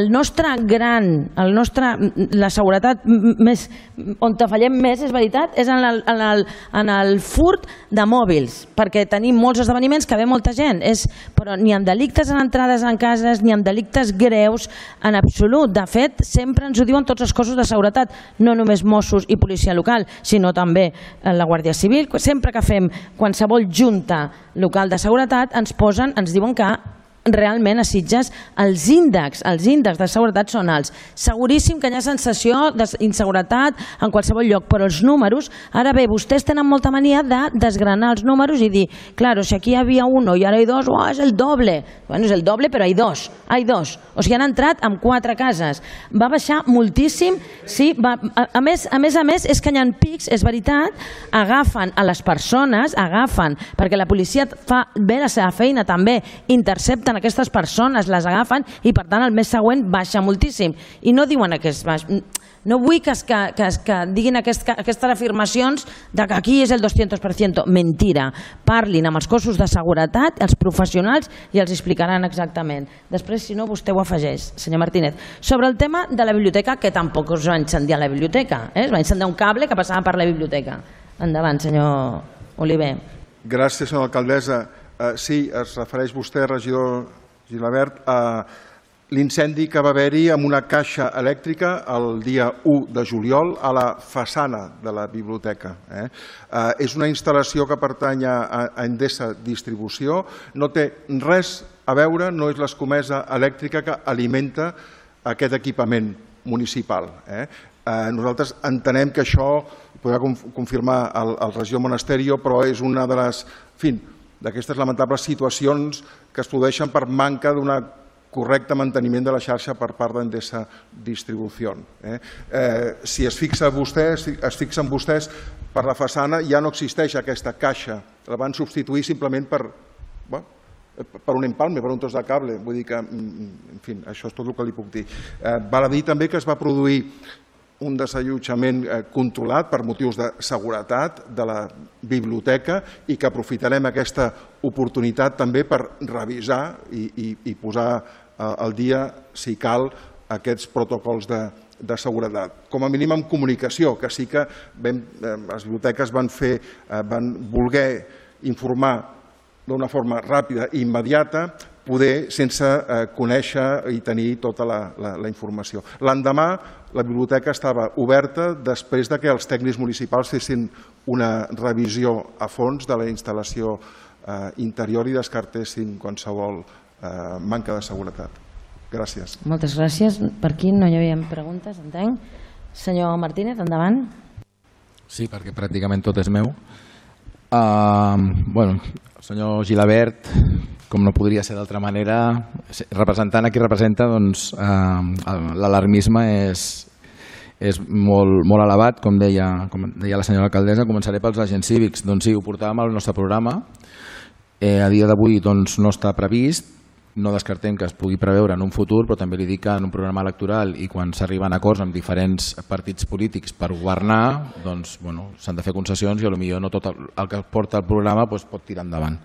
La seguretat on fallem més, és veritat, és en el furt de mòbils, perquè tenim molts esdeveniments que ve molta gent, però ni amb delictes en entrades en cases ni amb delictes greus en absolut. De fet, sempre ens ho diuen tots els cossos de seguretat, no només Mossos i policia local, sinó també la Guàrdia Civil. Sempre que fem qualsevol junta local de seguretat ens diuen que realment a Sitges els índexs de seguretat són alts. Seguríssim que hi ha sensació d'inseguretat en qualsevol lloc, però els números, ara bé, vostès tenen molta mania de desgranar els números i dir, claro, si aquí hi havia 1 i ara hi ha 2, és el doble. Bueno, és el doble, però hi ha 2. O sigui, han entrat en 4 cases. Va baixar moltíssim, sí, a més, és que hi ha pics, és veritat, agafen a les persones, perquè la policia fa bé la seva feina també, intercepten aquestes persones, les agafen i per tant el mes següent baixa moltíssim i no diuen que és baix. No vull que diguin aquestes afirmacions que aquí és el 200%. Mentira. Parlin amb els cossos de seguretat, els professionals, i els explicaran exactament. Després, si no, vostè ho afegeix, senyor Martínez. Sobre el tema de la biblioteca, que tampoc us va incendiar la biblioteca. Es va incendiar un cable que passava per la biblioteca. Endavant, senyor Oliver. Gràcies, senyora alcaldessa. Sí, es refereix vostè, regidor Gilabert, a l'incendi que va haver-hi amb una caixa elèctrica el dia 1 de juliol a la façana de la biblioteca. És una instal·lació que pertany a Endesa Distribució, no té res a veure, no és l'escomesa elèctrica que alimenta aquest equipament municipal. Nosaltres entenem que això, podrà confirmar el regidor Monasterio, però és una de les, d'aquestes lamentables situacions que es produeixen per manca d'una correcte manteniment de la xarxa per part d'Endesa Distribució. Si es fixen vostès, per la façana ja no existeix aquesta caixa, la van substituir simplement per un empalme, per un tros de cable. Vull dir que, en fi, això és tot el que li puc dir. Val a dir també que es va produir un desallotjament controlat per motius de seguretat de la biblioteca i que aprofitarem aquesta oportunitat també per revisar i posar al dia, si cal, aquests protocols de seguretat. Com a mínim amb comunicació, que sí que les biblioteques van voler informar d'una forma ràpida i immediata, poder sense conèixer i tenir tota la informació. L'endemà la biblioteca estava oberta després que els tècnics municipals fessin una revisió a fons de la instal·lació interior i descartessin qualsevol manca de seguretat. Gràcies. Moltes gràcies. Per aquí no hi havia preguntes, entenc. Senyor Martínez, endavant. Sí, perquè pràcticament tot és meu. El senyor Gilabert, com no podria ser d'altra manera, representant a qui representa, doncs l'alarmisme és molt elevat, com deia la senyora alcaldessa. Començaré pels agents cívics. Doncs sí, ho portàvem al nostre programa. A dia d'avui no està previst, no descartem que es pugui preveure en un futur, però també li dic que en un programa electoral i quan s'arriben a acords amb diferents partits polítics per governar, doncs s'han de fer concessions i potser no tot el que porta el programa pot tirar endavant.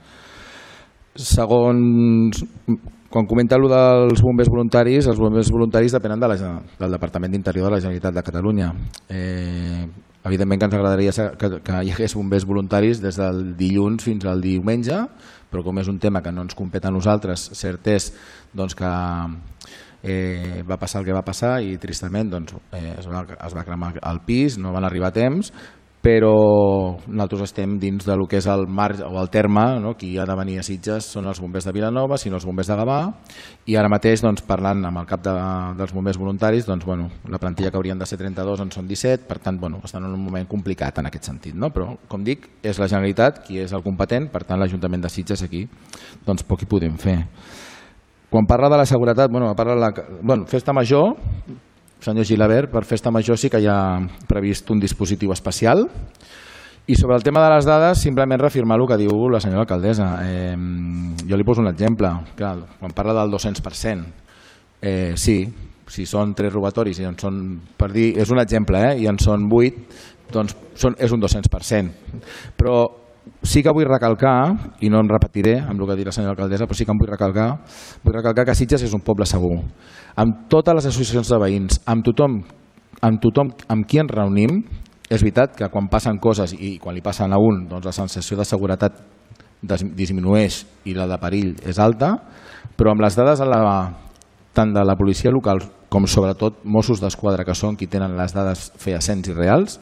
Segons, quan comenta allò dels bombers voluntaris, els bombers voluntaris depenen del Departament d'Interior de la Generalitat de Catalunya. Evidentment que ens agradaria que hi hagués bombers voluntaris des del dilluns fins al diumenge, però com és un tema que no ens competa a nosaltres, cert és que va passar el que va passar i tristament es va cremar el pis, no van arribar a temps, però nosaltres estem dins del que és el marc o el terme, qui ha de venir a Sitges són els bombers de Vilanova, sinó els bombers de Gavà, i ara mateix parlant amb el cap dels bombers voluntaris, la plantilla que haurien de ser 32 en són 17, per tant estan en un moment complicat en aquest sentit, però com dic, és la Generalitat qui és el competent, per tant l'Ajuntament de Sitges aquí poc hi podem fer. Quan parla de la seguretat, festa major, senyor Gilabert, per festa major sí que hi ha previst un dispositiu especial. I sobre el tema de les dades, simplement reafirmar el que diu la senyora alcaldessa. Jo li poso un exemple. Quan parla del 200%, sí, si són 3 robatoris, per dir, és un exemple, i en són 8, doncs és un 200%. Però sí que vull recalcar, i no em repetiré amb el que ha dit la senyora alcaldessa, però sí que em vull recalcar que Sitges és un poble segur. Amb totes les associacions de veïns, amb tothom amb qui ens reunim, és veritat que quan passen coses i quan li passen a un, la sensació de seguretat disminueix i la de perill és alta, però amb les dades tant de la policia local com sobretot Mossos d'Esquadra, que són qui tenen les dades fehacients i reals,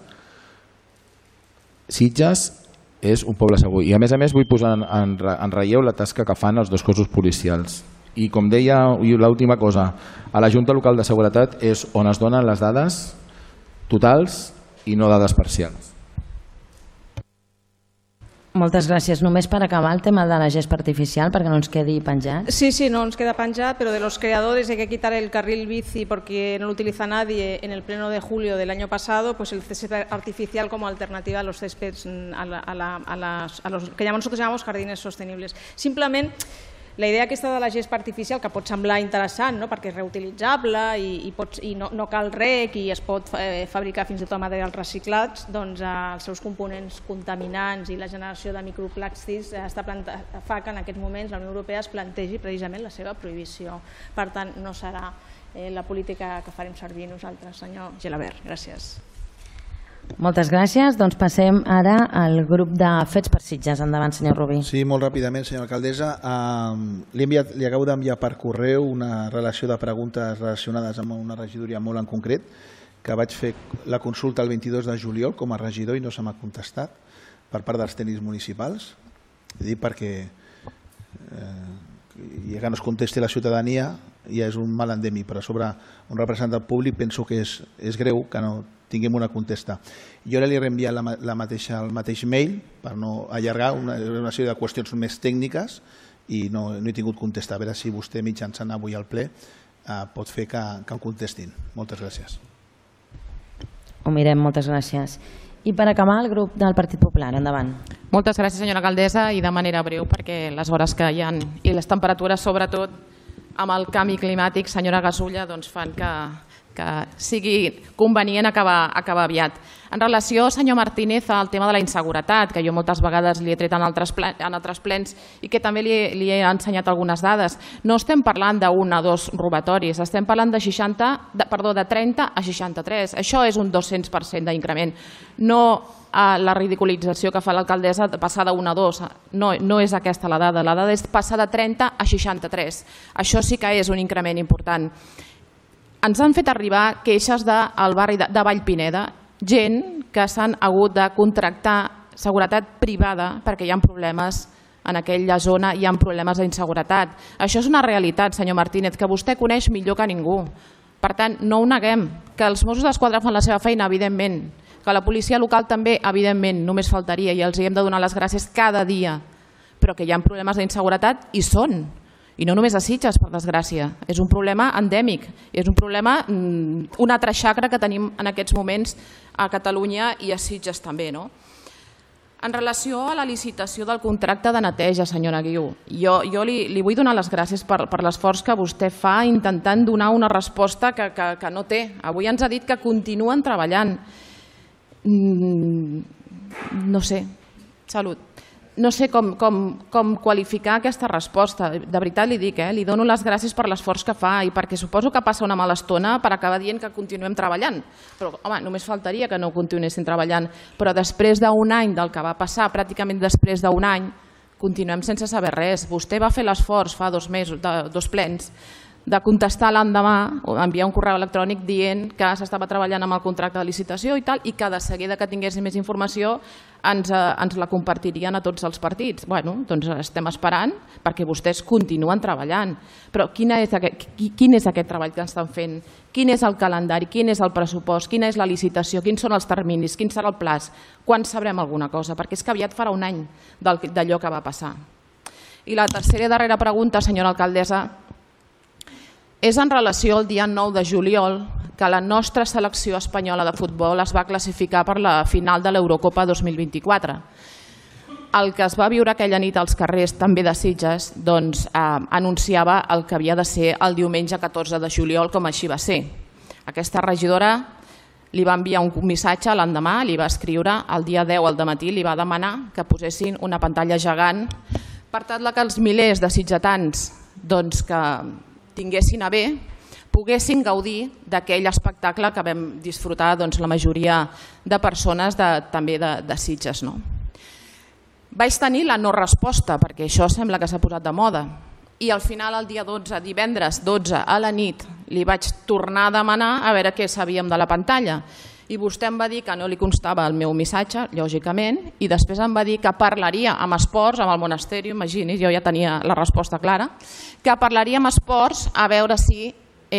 Sitges és un poble segur. I a més vull posar en relleu la tasca que fan els dos cossos policials. I com deia, l'última cosa, a la Junta Local de Seguretat és on es donen les dades totals i no dades parcials. Moltes gràcies. Només per acabar el tema de la gespa artificial, perquè no ens quedi penjat. Sí, no nos queda penjat, pero de los creadores hay que quitar el carril bici porque no lo utiliza nadie. En el pleno de julio del año pasado, pues el césped artificial como alternativa a los céspedes, a los que nosotros llamamos jardines sostenibles. Simplement, la idea aquesta de la gespa artificial, que pot semblar interessant perquè és reutilitzable i no cal rec i es pot fabricar fins i tot materials reciclats, doncs els seus components contaminants i la generació de microplàstics fa que en aquests moments la Unió Europea es plantegi precisament la seva prohibició. Per tant, no serà la política que farem servir nosaltres, senyor Gilabert. Gràcies. Moltes gràcies. Doncs passem ara al grup de Fets per Sitges. Endavant, senyor Rubí. Sí, molt ràpidament, senyora alcaldessa. Li acabo d'enviar per correu una relació de preguntes relacionades amb una regidoria molt en concret, que vaig fer la consulta el 22 de juliol com a regidor i no se m'ha contestat per part dels tècnics municipals. Dic perquè que no es contesti la ciutadania ja és un mal endèmic, però sobre un representant públic penso que és greu que no tinguem una contesta. Jo ara li he reenviat el mateix mail per no allargar una sèrie de qüestions més tècniques i no he tingut contestar. A veure si vostè mitjançant avui al ple pot fer que em contestin. Moltes gràcies. Ho mirem, moltes gràcies. I per acabar, el grup del Partit Popular, endavant. Moltes gràcies, senyora alcaldessa, i de manera breu, perquè les hores que hi ha i les temperatures, sobretot amb el canvi climàtic, senyora Gasulla, doncs fan que sigui convenient acabar aviat. En relació, senyor Martínez, al tema de la inseguretat, que jo moltes vegades li he tret en altres plens i que també li he ensenyat algunes dades, no estem parlant d'un o dos robatoris, estem parlant de 30 a 63. Això és un 200% d'increment. No la ridiculització que fa l'alcaldessa de passar de 1 a 2. No és aquesta la dada. La dada és passar de 30 a 63. Això sí que és un increment important. Ens han fet arribar queixes del barri de Vallpineda, gent que s'han hagut de contractar seguretat privada perquè hi ha problemes en aquella zona, hi ha problemes d'inseguretat. Això és una realitat, senyor Martínez, que vostè coneix millor que ningú. Per tant, no ho neguem. Que els Mossos d'Esquadra fan la seva feina, evidentment. Que la policia local també, evidentment, només faltaria, i els hem de donar les gràcies cada dia. Però que hi ha problemes d'inseguretat, i són. I no només a Sitges, per desgràcia. És un problema endèmic. És un problema, un altre xacra que tenim en aquests moments a Catalunya i a Sitges també. En relació a la licitació del contracte de neteja, senyora Guiu, jo li vull donar les gràcies per l'esforç que vostè fa intentant donar una resposta que no té. Avui ens ha dit que continuen treballant. No sé, salut. No sé com qualificar aquesta resposta. De veritat li dic, li dono les gràcies per l'esforç que fa i perquè suposo que passa una mala estona per acabar dient que continuem treballant. Però, home, només faltaria que no continuéssim treballant. Però després d'un any del que va passar, pràcticament després d'un any, continuem sense saber res. Vostè va fer l'esforç fa 2 mesos, 2 plens, de contestar l'endemà o enviar un correu electrònic dient que s'estava treballant amb el contracte de licitació i tal, i que de seguida que tinguéssim més informació ens la compartirien a tots els partits. Bé, doncs estem esperant perquè vostès continuen treballant. Però quin és aquest treball que estan fent? Quin és el calendari? Quin és el pressupost? Quina és la licitació? Quins són els terminis? Quin serà el plaç? Quan sabrem alguna cosa? Perquè és que aviat farà un any d'allò que va passar. I la tercera i darrera pregunta, senyora alcaldessa, és en relació al dia 9 de juliol que la nostra selecció espanyola de futbol es va classificar per la final de l'Eurocopa 2024. El que es va viure aquella nit als carrers també de Sitges anunciava el que havia de ser el diumenge 14 de juliol, com així va ser. Aquesta regidora li va enviar un missatge l'endemà, li va escriure el dia 10 al dematí, li va demanar que posessin una pantalla gegant per tal que els milers de sitgetans que tinguessin a bé, poguessin gaudir d'aquell espectacle que vam disfrutar la majoria de persones també de Sitges. Vaig tenir la no resposta, perquè això sembla que s'ha posat de moda, i al final el dia 12, divendres 12 a la nit, li vaig tornar a demanar a veure què sabíem de la pantalla. I vostè em va dir que no li constava el meu missatge, lògicament, i després em va dir que parlaria amb esports, amb el Monasterio, imagini's, jo ja tenia la resposta clara, que parlaria amb esports a veure si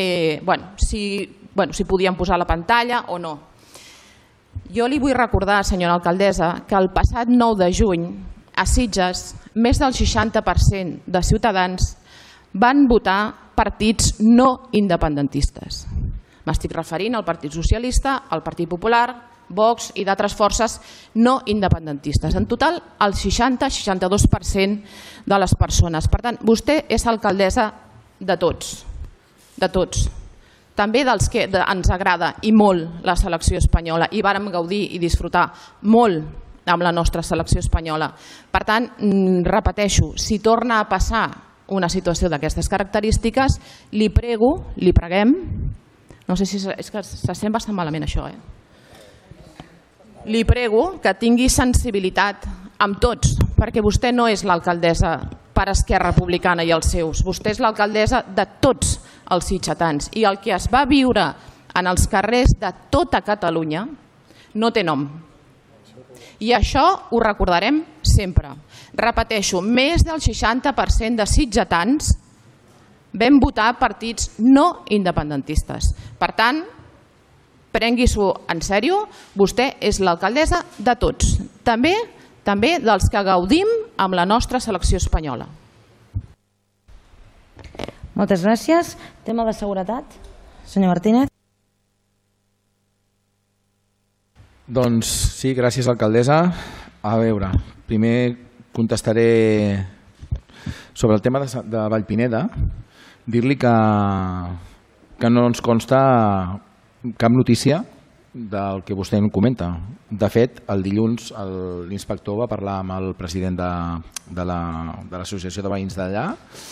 podien posar la pantalla o no. Jo li vull recordar, senyora alcaldessa, que el passat 9 de juny a Sitges més del 60% de ciutadans van votar partits no independentistes. M'estic referint al Partit Socialista, al Partit Popular, Vox i d'altres forces no independentistes. En total, el 60-62% de les persones. Per tant, vostè és alcaldessa de tots, de tots. També dels que ens agrada i molt la selecció espanyola i vàrem gaudir i disfrutar molt amb la nostra selecció espanyola. Per tant, repeteixo, si torna a passar una situació d'aquestes característiques, li preguem, no sé si és que se sent bastant malament això, li prego que tingui sensibilitat amb tots, perquè vostè no és l'alcaldessa per Esquerra Republicana i els seus, vostè és l'alcaldessa de tots els sitgetans i el que es va viure en els carrers de tota Catalunya no té nom. I això ho recordarem sempre. Repeteixo, més del 60% de sitgetans vam votar partits no independentistes. Per tant, prengui-s'ho en sèrio, vostè és l'alcaldessa de tots, també dels que gaudim amb la nostra selecció espanyola. Moltes gràcies. Tema de seguretat. Senyor Martínez. Doncs sí, gràcies, alcaldessa. A veure, primer contestaré sobre el tema de Vallpineda. Dir-li que no ens consta cap notícia del que vostè em comenta. De fet, el dilluns l'inspector va parlar amb el president de l'associació de veïns d'allà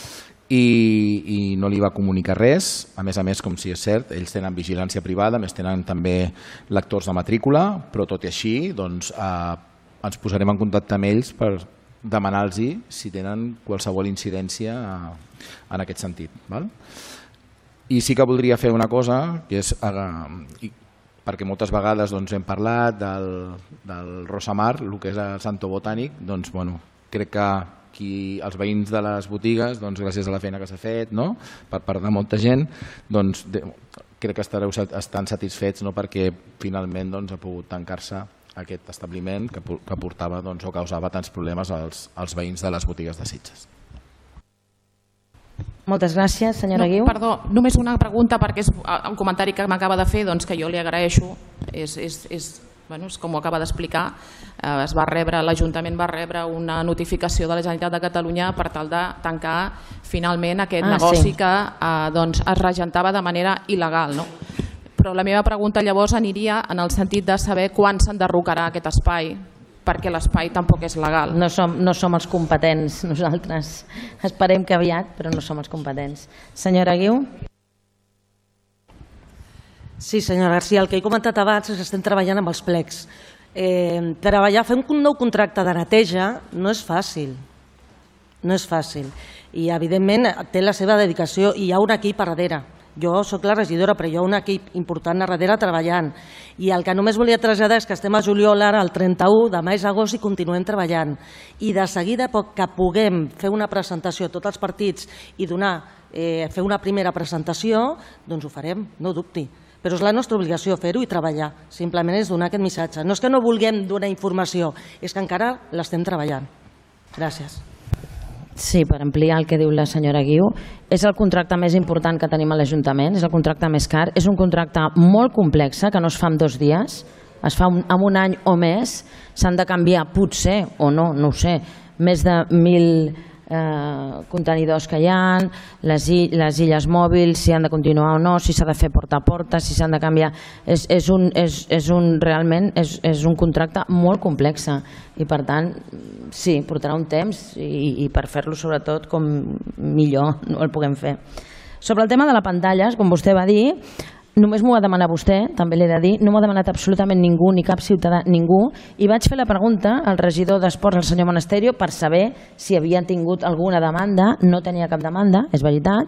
i no li va comunicar res. A més, com si és cert, ells tenen vigilància privada, a més tenen també lectors de matrícula, però tot i així ens posarem en contacte amb ells per demanar-los si tenen qualsevol incidència en aquest sentit. I sí que voldria fer una cosa, que és, perquè moltes vegades hem parlat del Rosamar, el que és el Santo Botànic, doncs crec que els veïns de les botigues, gràcies a la feina que s'ha fet per part de molta gent, crec que estan satisfets perquè finalment ha pogut tancar-se aquest establiment que portava o causava tants problemes als veïns de les botigues de Sitges. Moltes gràcies, senyora Guiu. Perdó, només una pregunta perquè és un comentari que m'acaba de fer, que jo li agraeixo. És com ho acaba d'explicar. L'Ajuntament va rebre una notificació de la Generalitat de Catalunya per tal de tancar finalment aquest negoci que es regentava de manera il·legal. Però la meva pregunta llavors aniria en el sentit de saber quan s'enderrocarà aquest espai, perquè l'espai tampoc és legal. No som els competents nosaltres. Esperem que aviat, però no som els competents. Senyora Guiu. Sí, senyora García, el que he comentat abans és que estem treballant amb els plecs. Fer un nou contracte de neteja no és fàcil. No és fàcil. I, evidentment, té la seva dedicació i hi ha un equip a darrere. Jo soc la regidora, però hi ha un equip important a darrere treballant. I el que només volia traslladar és que estem a juliol ara, el 31, demà és agost i continuem treballant. I de seguida que puguem fer una presentació a tots els partits i fer una primera presentació, doncs ho farem, no ho dubti. Però és la nostra obligació fer-ho i treballar. Simplement és donar aquest missatge. No és que no vulguem donar informació, és que encara l'estem treballant. Gràcies. Sí, per ampliar el que diu la senyora Guiu, és el contracte més important que tenim a l'Ajuntament, és el contracte més car, és un contracte molt complex que no es fa en 2 dies, es fa en un any o més, s'han de canviar potser o no, no ho sé, més de 1.000 contenidors que hi ha, les illes mòbils, si han de continuar o no, si s'ha de fer porta a porta, si s'han de canviar. Realment és un contracte molt complex i per tant sí, portarà un temps i per fer-lo sobretot com millor no el puguem fer. Sobre el tema de la pantalla, com vostè va dir, només m'ho va demanar vostè, també l'he de dir, no m'ho ha demanat absolutament ningú, ni cap ciutadà, ningú, i vaig fer la pregunta al regidor d'Esports, el senyor Monasterio, per saber si havien tingut alguna demanda. No tenia cap demanda, és veritat.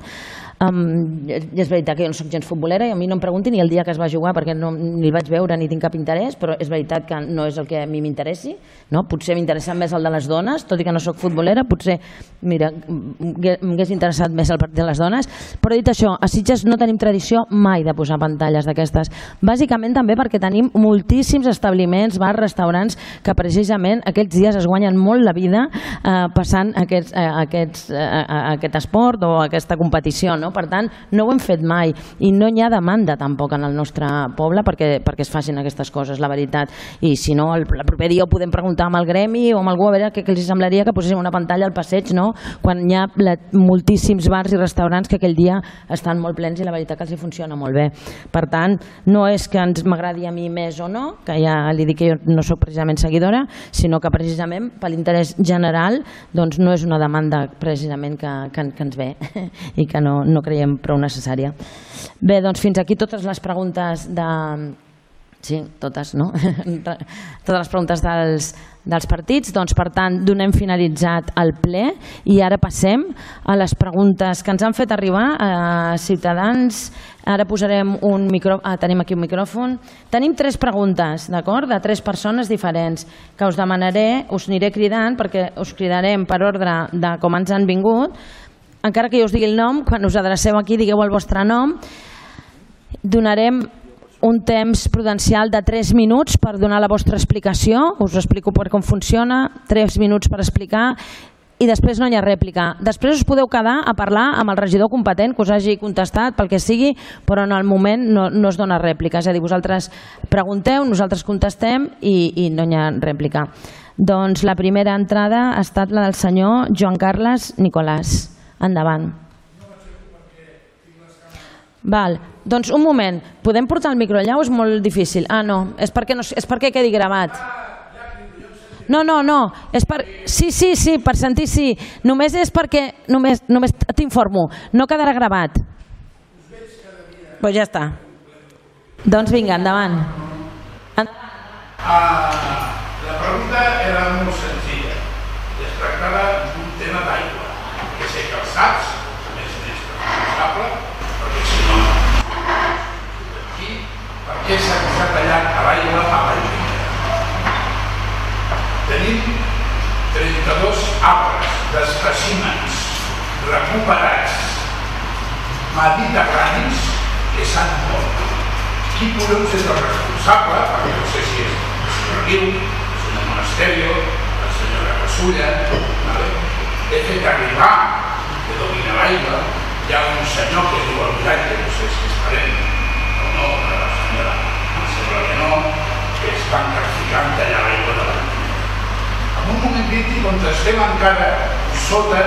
És veritat que jo no soc gens futbolera i a mi no em pregunti ni el dia que es va jugar perquè ni el vaig veure ni tinc cap interès, però és veritat que no és el que a mi m'interessi. Potser m'interessa més el de les dones, tot i que no soc futbolera, potser m'hagués interessat més el partit de les dones. Però dit això, a Sitges no tenim tradició mai de posar pantalles d'aquestes. Bàsicament també perquè tenim moltíssims establiments, bars, restaurants, que precisament aquests dies es guanyen molt la vida passant aquest esport o aquesta competició. Per tant, no ho hem fet mai i no hi ha demanda tampoc en el nostre poble perquè es facin aquestes coses, la veritat. I si no, el proper dia ho podem preguntar amb el gremi o amb algú a veure què els semblaria que poséssim una pantalla al passeig, quan hi ha moltíssims bars i restaurants que aquell dia estan molt plens i la veritat que els hi funciona molt bé. Per tant, no és que m'agradi a mi més o no, que ja li dic que jo no soc precisament seguidora, sinó que precisament per l'interès general no és una demanda precisament que ens ve i que no creiem prou necessària. Bé, doncs fins aquí totes les preguntes Sí, totes, no? Totes les preguntes dels partits. Doncs, per tant, donem finalitzat el ple i ara passem a les preguntes que ens han fet arribar a Ciutadans. Ara posarem un micròfon. Tenim aquí un micròfon. Tenim 3 preguntes, d'acord? De 3 persones diferents que us demanaré, us aniré cridant perquè us cridarem per ordre de com ens han vingut. Encara que jo us digui el nom, quan us adreceu aquí digueu el vostre nom. Donarem un temps prudencial de 3 minuts per donar la vostra explicació. Us explico com funciona. 3 minuts per explicar i després no hi ha rèplica. Després us podeu quedar a parlar amb el regidor competent que us hagi contestat pel que sigui, però en el moment no es dona rèplica. És a dir, vosaltres pregunteu, nosaltres contestem i no hi ha rèplica. Doncs la primera entrada ha estat la del senyor Joan Carles Nicolàs. Endavant. Val. Doncs un moment, podem portar el micro allà o és molt difícil? Ah, no, és perquè quedi gravat. No, sí, per sentir sí. Només és perquè, només t'informo, no quedarà gravat. Doncs ja està. Doncs vinga, endavant. La pregunta era molt senzilla. Es tractava d'un tema d'aigua, que sé que el saps, a més responsable, perquè si no, aquí, per què s'ha tallat a l'aigua a Vallpineda? Tenim 32 arbres d'espècimens recuperats mediterranis que s'han mort. Qui collons és el responsable? Perquè no sé si és el senyor Riu, el senyor Monasterio, la senyora Casulla. He fet arribar, que domina l'aigua, hi ha un senyor que es diu Almirall, que no sé si és parent o no, la senyora, em sembla que no, que estan practicant tallar l'aigua de Vallpineda. En un moment crític on estem encara sota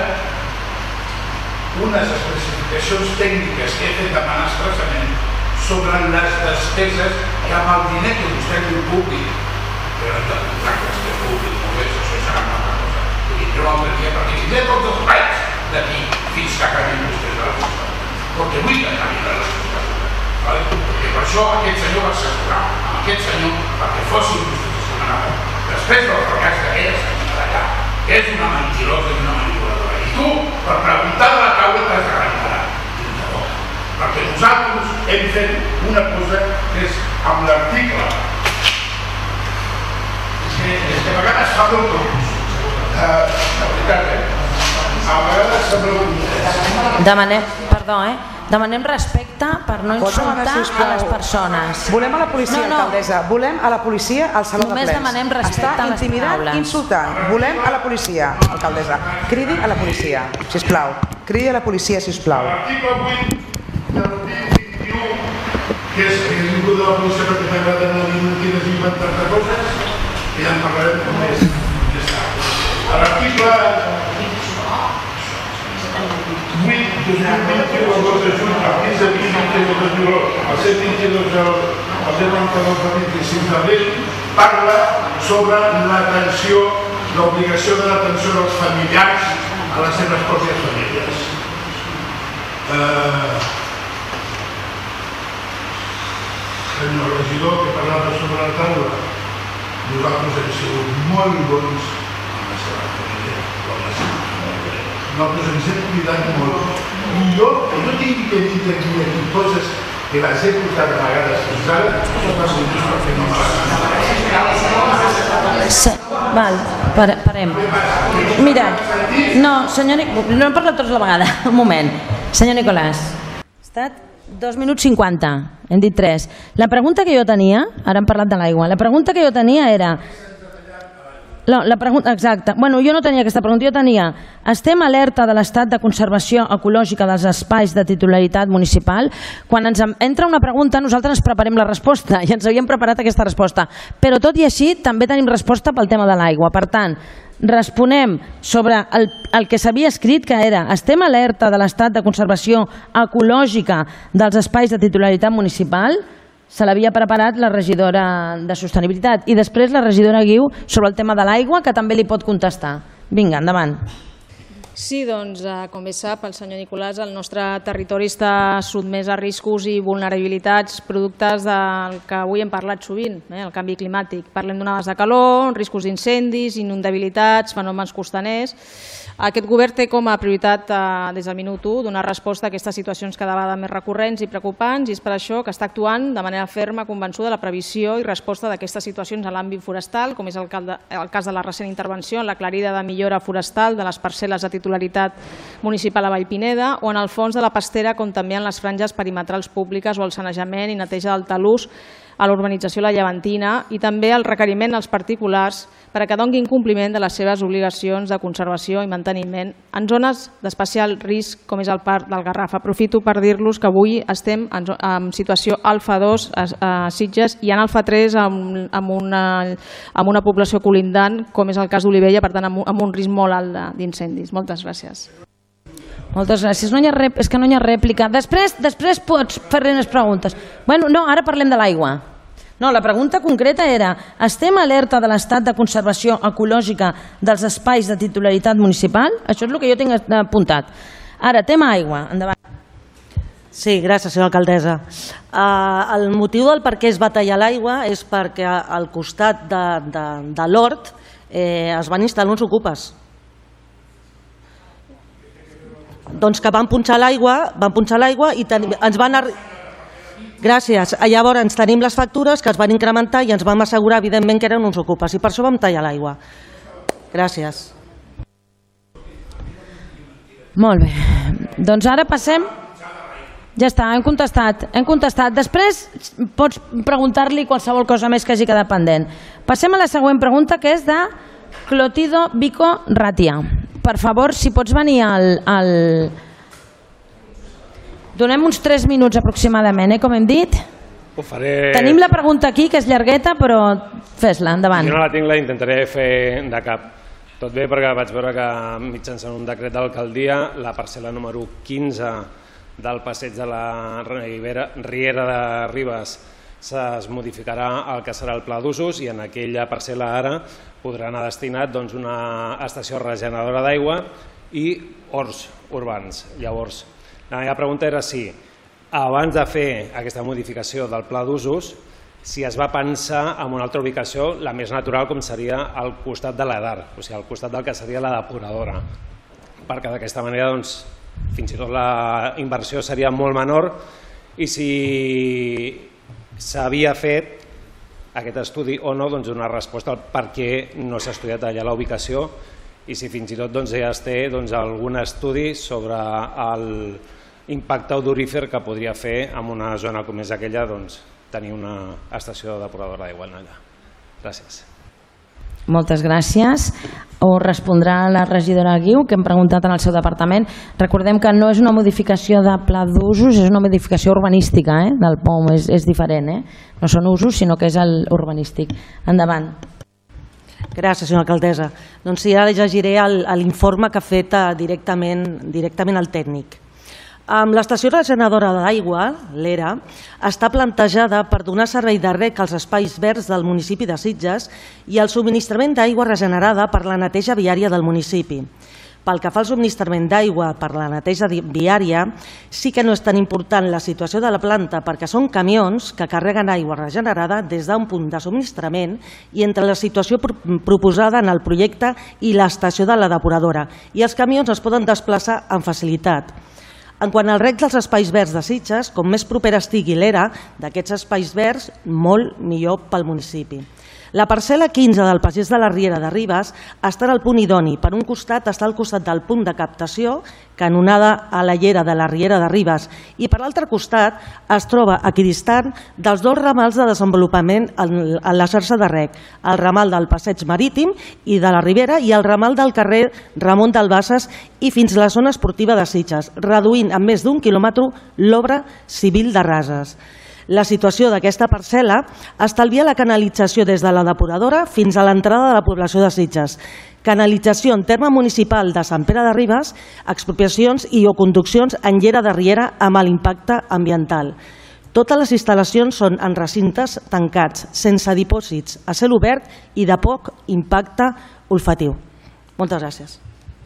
unes especificacions tècniques que he fet demanar expressament sobre les despeses que amb el diner que vostè diu públic, que eren de contractes de públic, molt bé, això serà una altra cosa, que vindreu un altre dia perquè tindré tots els plats d'aquí fins que acabin vostès de la legislatura, perquè vull que acabin la legislatura, perquè per això aquest senyor va assegurar amb aquest senyor perquè fossin vostès setmanada, després del fracàs d'aquella senyora d'allà, que és una mentirosa i una manipuladora, i tu, per preguntar de la taula, t'has de reiterar. Perquè nosaltres hem fet una cosa que és amb l'article. És que a vegades fa molt tontos. La veritat, a vegades sembla un... Demanem respecte per no insultar a les persones. Volem a la policia, alcaldessa. Volem a la policia al saló de plens. Només demanem respecte a les intimidant, insultant. Volem a la policia, alcaldessa. Cridi a la policia, sisplau. Cridi a la policia, sisplau. L'article 8 del 21, que és vingut de la policia perquè t'agrada no dir mentides i inventar-te coses, i ja en parlarem més tard. A l'article 8, 2021, el 2 de juny, el 15 de 2021, el 122, el 092 de 25 d'abril, parla sobre l'atenció, l'obligació de l'atenció dels familiars a les seves pròpies famílies. Senyor regidor, que parlava sobre la taula, nosaltres hem sigut molt bons amb la seva família, nosaltres ens hem cuidat molt. I jo tinc que dir aquí coses que les he portat a vegades fins ara, totes les perquè no me les Parem. Mira, no, senyor Nicolàs, no hem parlat tots a la vegada, un moment. Senyor Nicolàs, ha estat 2 minuts 50, hem dit 3. La pregunta que jo tenia, ara hem parlat de l'aigua, la pregunta que jo tenia era... Exacte. Bueno, jo no tenia aquesta pregunta, jo tenia: estem alerta de l'estat de conservació ecològica dels espais de titularitat municipal? Quan ens entra una pregunta, nosaltres ens preparem la resposta i ens havíem preparat aquesta resposta. Però tot i així, també tenim resposta pel tema de l'aigua. Per tant, responem sobre el que s'havia escrit, que era: estem alerta de l'estat de conservació ecològica dels espais de titularitat municipal? Se l'havia preparat la regidora de Sostenibilitat i després la regidora Guiu sobre el tema de l'aigua, que també li pot contestar. Vinga, endavant. Sí, doncs, com bé sap el senyor Nicolàs, el nostre territori està sotmès a riscos i vulnerabilitats productes del que avui hem parlat sovint, el canvi climàtic. Parlem d'onades de calor, riscos d'incendis, inundabilitats, fenòmens costaners. Aquest govern té com a prioritat des del minut 1 donar resposta a aquestes situacions cada vegada més recurrents i preocupants, i és per això que està actuant de manera ferma, convençuda, de la previsió i resposta d'aquestes situacions a l'àmbit forestal, com és el cas de la recent intervenció en l'aclarida de millora forestal de les parcel·les de titularitat municipal a Vallpineda, o en el fons de la pastera, com també en les franges perimetrals públiques o el sanejament i neteja del talús a la urbanització La Llevantina i també el requeriment als particulars perquè donguin compliment de les seves obligacions de conservació i manteniment en zones d'especial risc com és el Parc del Garraf. Aprofito per dir-los que avui estem en situació alfa 2 a Sitges i en alfa 3 amb una població colindant com és el cas d'Olivella, per tant amb un risc molt alt d'incendis. Moltes gràcies. Moltes gràcies. És que no hi ha rèplica. Després pots fer-li unes preguntes. Bueno, no, ara parlem de l'aigua. No, la pregunta concreta era: estem alerta de l'estat de conservació ecològica dels espais de titularitat municipal? Això és el que jo tinc apuntat. Ara, tema aigua. Endavant. Sí, gràcies, senyora alcaldessa. El motiu del per què es va tallar l'aigua és perquè al costat de l'hort es van instal·lar uns ocupes. Doncs que van punxar l'aigua i ens van... Gràcies. Llavors tenim les factures que es van incrementar i ens vam assegurar, evidentment, que eren uns ocupes i per això vam tallar l'aigua. Gràcies. Molt bé. Doncs ara passem... Ja està, hem contestat. Després pots preguntar-li qualsevol cosa més que hagi quedat pendent. Passem a la següent pregunta, que és de Clotilde Vico Ratia. Per favor, si pots venir al... Donem uns 3 minuts aproximadament, com hem dit. Ho faré... Tenim la pregunta aquí, que és llargueta, però fes-la, endavant. Si no la tinc, la intentaré fer de cap. Tot bé, perquè vaig veure que mitjançant un decret d'alcaldia la parcel·la número 15 del passeig de la Riera de Ribes es modificarà el que serà el pla d'usos i en aquella parcel·la ara podrà anar destinat una estació regeneradora d'aigua i horts urbans. Llavors, la meva pregunta era si abans de fer aquesta modificació del pla d'usos si es va pensar en una altra ubicació, la més natural, com seria al costat de l'EDAR, o sigui, al costat del que seria la depuradora, perquè d'aquesta manera fins i tot la inversió seria molt menor i si s'havia fet aquest estudi o no, donar resposta al per què no s'ha estudiat allà la ubicació i si fins i tot ja es té algun estudi sobre l'impacte odorífer que podria fer en una zona com és aquella tenir una estació depuradora d'aigua allà. Gràcies. Moltes gràcies. Ho respondrà la regidora Guiu, que hem preguntat en el seu departament. Recordem que no és una modificació de pla d'usos, és una modificació urbanística del POM, és diferent. No són usos, sinó que és l'urbanístic. Endavant. Gràcies, senyora alcaldessa. Doncs sí, ara llegiré l'informe que ha fet directament el tècnic. L'estació regeneradora d'aigua, l'ERA, està plantejada per donar servei de reg als espais verds del municipi de Sitges i el subministrament d'aigua regenerada per la neteja viària del municipi. Pel que fa al subministrament d'aigua per la neteja viària, sí que no és tan important la situació de la planta perquè són camions que carreguen aigua regenerada des d'un punt de subministrament i entre la situació proposada en el projecte i l'estació de la depuradora, i els camions es poden desplaçar amb facilitat. En quant al reg dels espais verds de Sitges, com més propera estigui l'ERA d'aquests espais verds, molt millor pel municipi. La parcel·la 15 del passeig de la Riera de Ribes està al punt idoni. Per un costat està al costat del punt de captació, canonada a la llera de la Riera de Ribes, i per l'altre costat es troba equidistant dels dos ramals de desenvolupament en la xarxa de reg, el ramal del passeig marítim i de la Ribera i el ramal del carrer Ramon d'Albassas i fins a la zona esportiva de Sitges, reduint en més d'1 quilòmetre l'obra civil de Rases. La situació d'aquesta parcel·la estalvia la canalització des de la depuradora fins a l'entrada de la població de Sitges, canalització en terme municipal de Sant Pere de Ribes, expropiacions i o conduccions en llera de riera amb l'impacte ambiental. Totes les instal·lacions són en recintes tancats, sense dipòsits, a cel obert i de poc impacte olfatiu. Moltes gràcies.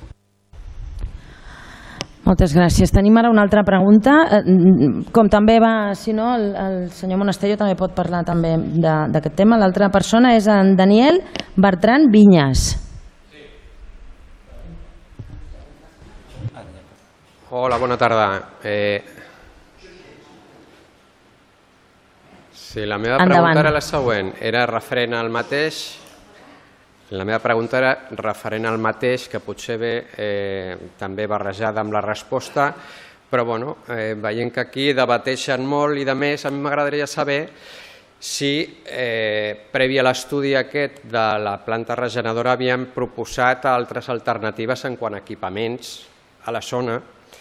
Moltes gràcies. Tenim ara una altra pregunta. Com també va, si no, el senyor Monasterio també pot parlar també d'aquest tema. L'altra persona és en Daniel Bertran Vinyas. Hola, bona tarda. Sí, la meva pregunta era la següent. Era referent al mateix... La meva pregunta era referent al mateix, que potser ve també barrejada amb la resposta, però veient que aquí debateixen molt i de més, a mi m'agradaria saber si previ a l'estudi aquest de la planta regeneradora havíem proposat altres alternatives en quant a equipaments a la zona,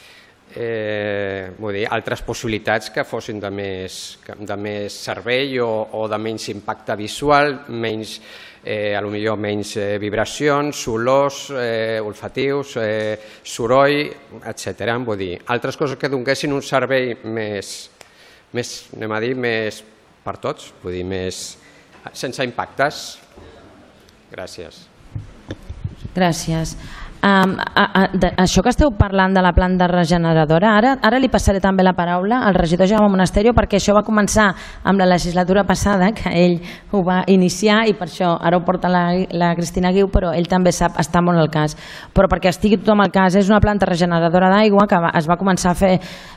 vull dir, altres possibilitats que fossin de més servei o de menys impacte visual, potser menys vibracions, olors, olfatius, soroll, etc. Vull dir, altres coses que donessin un servei més, anem a dir, més per tots, vull dir, més sense impactes. Gràcies. Gràcies. Això que esteu parlant de la planta regeneradora, ara li passaré també la paraula al regidor Jaume Monasterio, perquè això va començar amb la legislatura passada, que ell ho va iniciar i per això ara ho porta la Cristina Guiu, però ell també sap, està molt al cas. Però perquè estigui tothom al cas, és una planta regeneradora d'aigua que es va començar a fer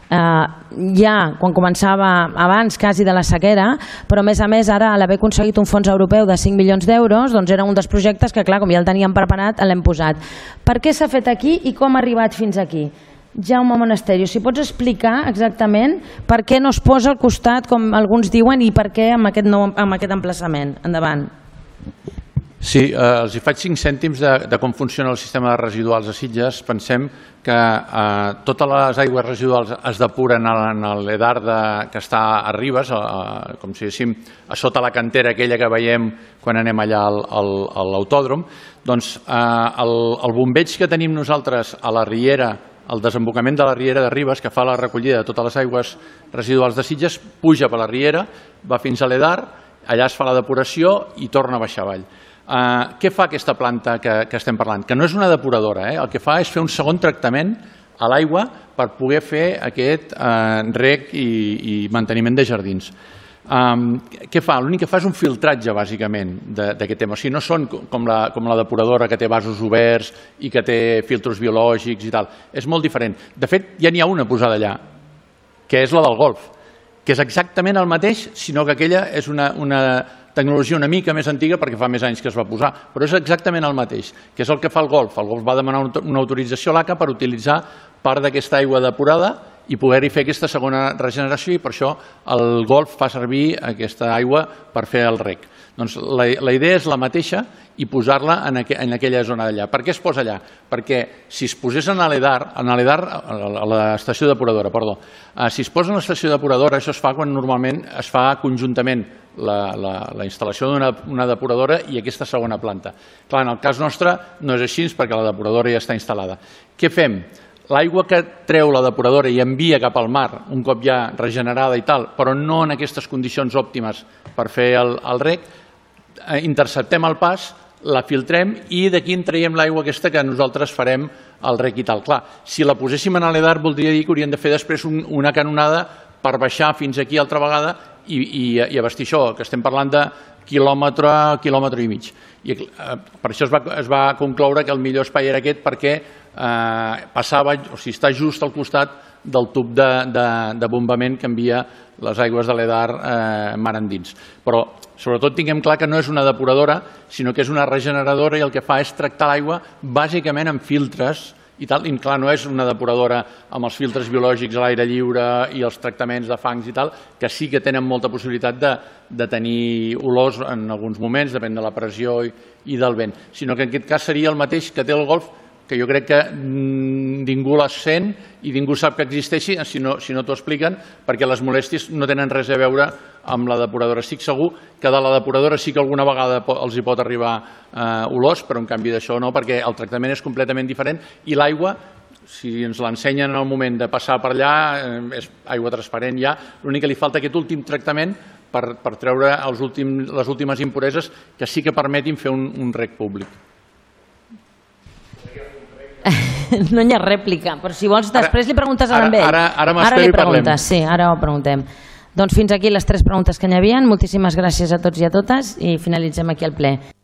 ja quan començava abans quasi de la sequera, però a més ara a l'haver aconseguit un fons europeu de 5 milions d'euros, doncs era un dels projectes que clar, com ja el teníem preparat, l'hem posat. Per què s'ha fet aquí i com ha arribat fins aquí? Jaume Monasterio, si pots explicar exactament per què no es posa al costat, com alguns diuen, i per què amb aquest emplaçament. Endavant. Sí, els hi faig 5 cèntims de com funciona el sistema de residuals a Sitges. Pensem que totes les aigües residuals es depuren en l'EDAR que està a Ribes, com si diguéssim a sota la cantera aquella que veiem quan anem allà a l'autòdrom. Doncs el bombeig que tenim nosaltres a la riera, el desembocament de la riera de Ribes, que fa la recollida de totes les aigües residuals de Sitges, puja per la riera, va fins a l'EDAR, allà es fa la depuració i torna a baixar avall. Què fa aquesta planta que estem parlant? Que no és una depuradora, el que fa és fer un segon tractament a l'aigua per poder fer aquest reg i manteniment de jardins. Què fa? L'únic que fa és un filtratge, bàsicament, d'aquest tema. O sigui, no són com la depuradora que té vasos oberts i que té filtros biològics i tal. És molt diferent. De fet, ja n'hi ha una posada allà, que és la del golf, que és exactament el mateix, sinó que aquella és una tecnologia una mica més antiga perquè fa més anys que es va posar, però és exactament el mateix, que és el que fa el golf. El golf va demanar una autorització a l'ACA per utilitzar part d'aquesta aigua depurada i poder-hi fer aquesta segona regeneració, i per això el golf fa servir aquesta aigua per fer el reg. Doncs la idea és la mateixa i posar-la en aquella zona d'allà. Per què es posa allà? Perquè si es posés a l'EDAR, a l'estació depuradora, si es posa a l'estació depuradora, això es fa quan normalment es fa conjuntament la instal·lació d'una depuradora i aquesta segona planta. Clar, en el cas nostre no és així perquè la depuradora ja està instal·lada. Què fem? L'aigua que treu la depuradora i envia cap al mar, un cop ja regenerada i tal, però no en aquestes condicions òptimes per fer el reg, interceptem el pas, la filtrem i d'aquí en traiem l'aigua aquesta que nosaltres farem el reg i tal. Clar, si la poséssim en l'EDAR voldria dir que hauríem de fer després una canonada per baixar fins aquí altra vegada i abastir això, que estem parlant de quilòmetre i mig. I per això es va concloure que el millor espai era aquest, perquè passava, o sigui, està just al costat del tub de bombament que envia les aigües de l'EDAR mar endins. Però sobretot tinguem clar que no és una depuradora, sinó que és una regeneradora i el que fa és tractar l'aigua bàsicament amb filtres i tal. I clar, no és una depuradora amb els filtres biològics a l'aire lliure i els tractaments de fangs i tal, que sí que tenen molta possibilitat de tenir olors en alguns moments, depèn de la pressió i del vent, sinó que en aquest cas seria el mateix que té el golf, que jo crec que ningú les sent i ningú sap que existeixi si no t'ho expliquen, perquè les molèsties no tenen res a veure amb la depuradora. Estic segur que de la depuradora sí que alguna vegada els hi pot arribar olors, però en canvi d'això no, perquè el tractament és completament diferent i l'aigua, si ens l'ensenyen en el moment de passar per allà, és aigua transparent ja, l'únic que li falta aquest últim tractament per treure les últimes impureses que sí que permetin fer un reg públic. No hi ha rèplica, però si vols després li preguntes a l'Ambell. Ara li preguntes, sí, ara ho preguntem. Doncs fins aquí les 3 preguntes que n'hi havia. Moltíssimes gràcies a tots i a totes i finalitzem aquí el ple.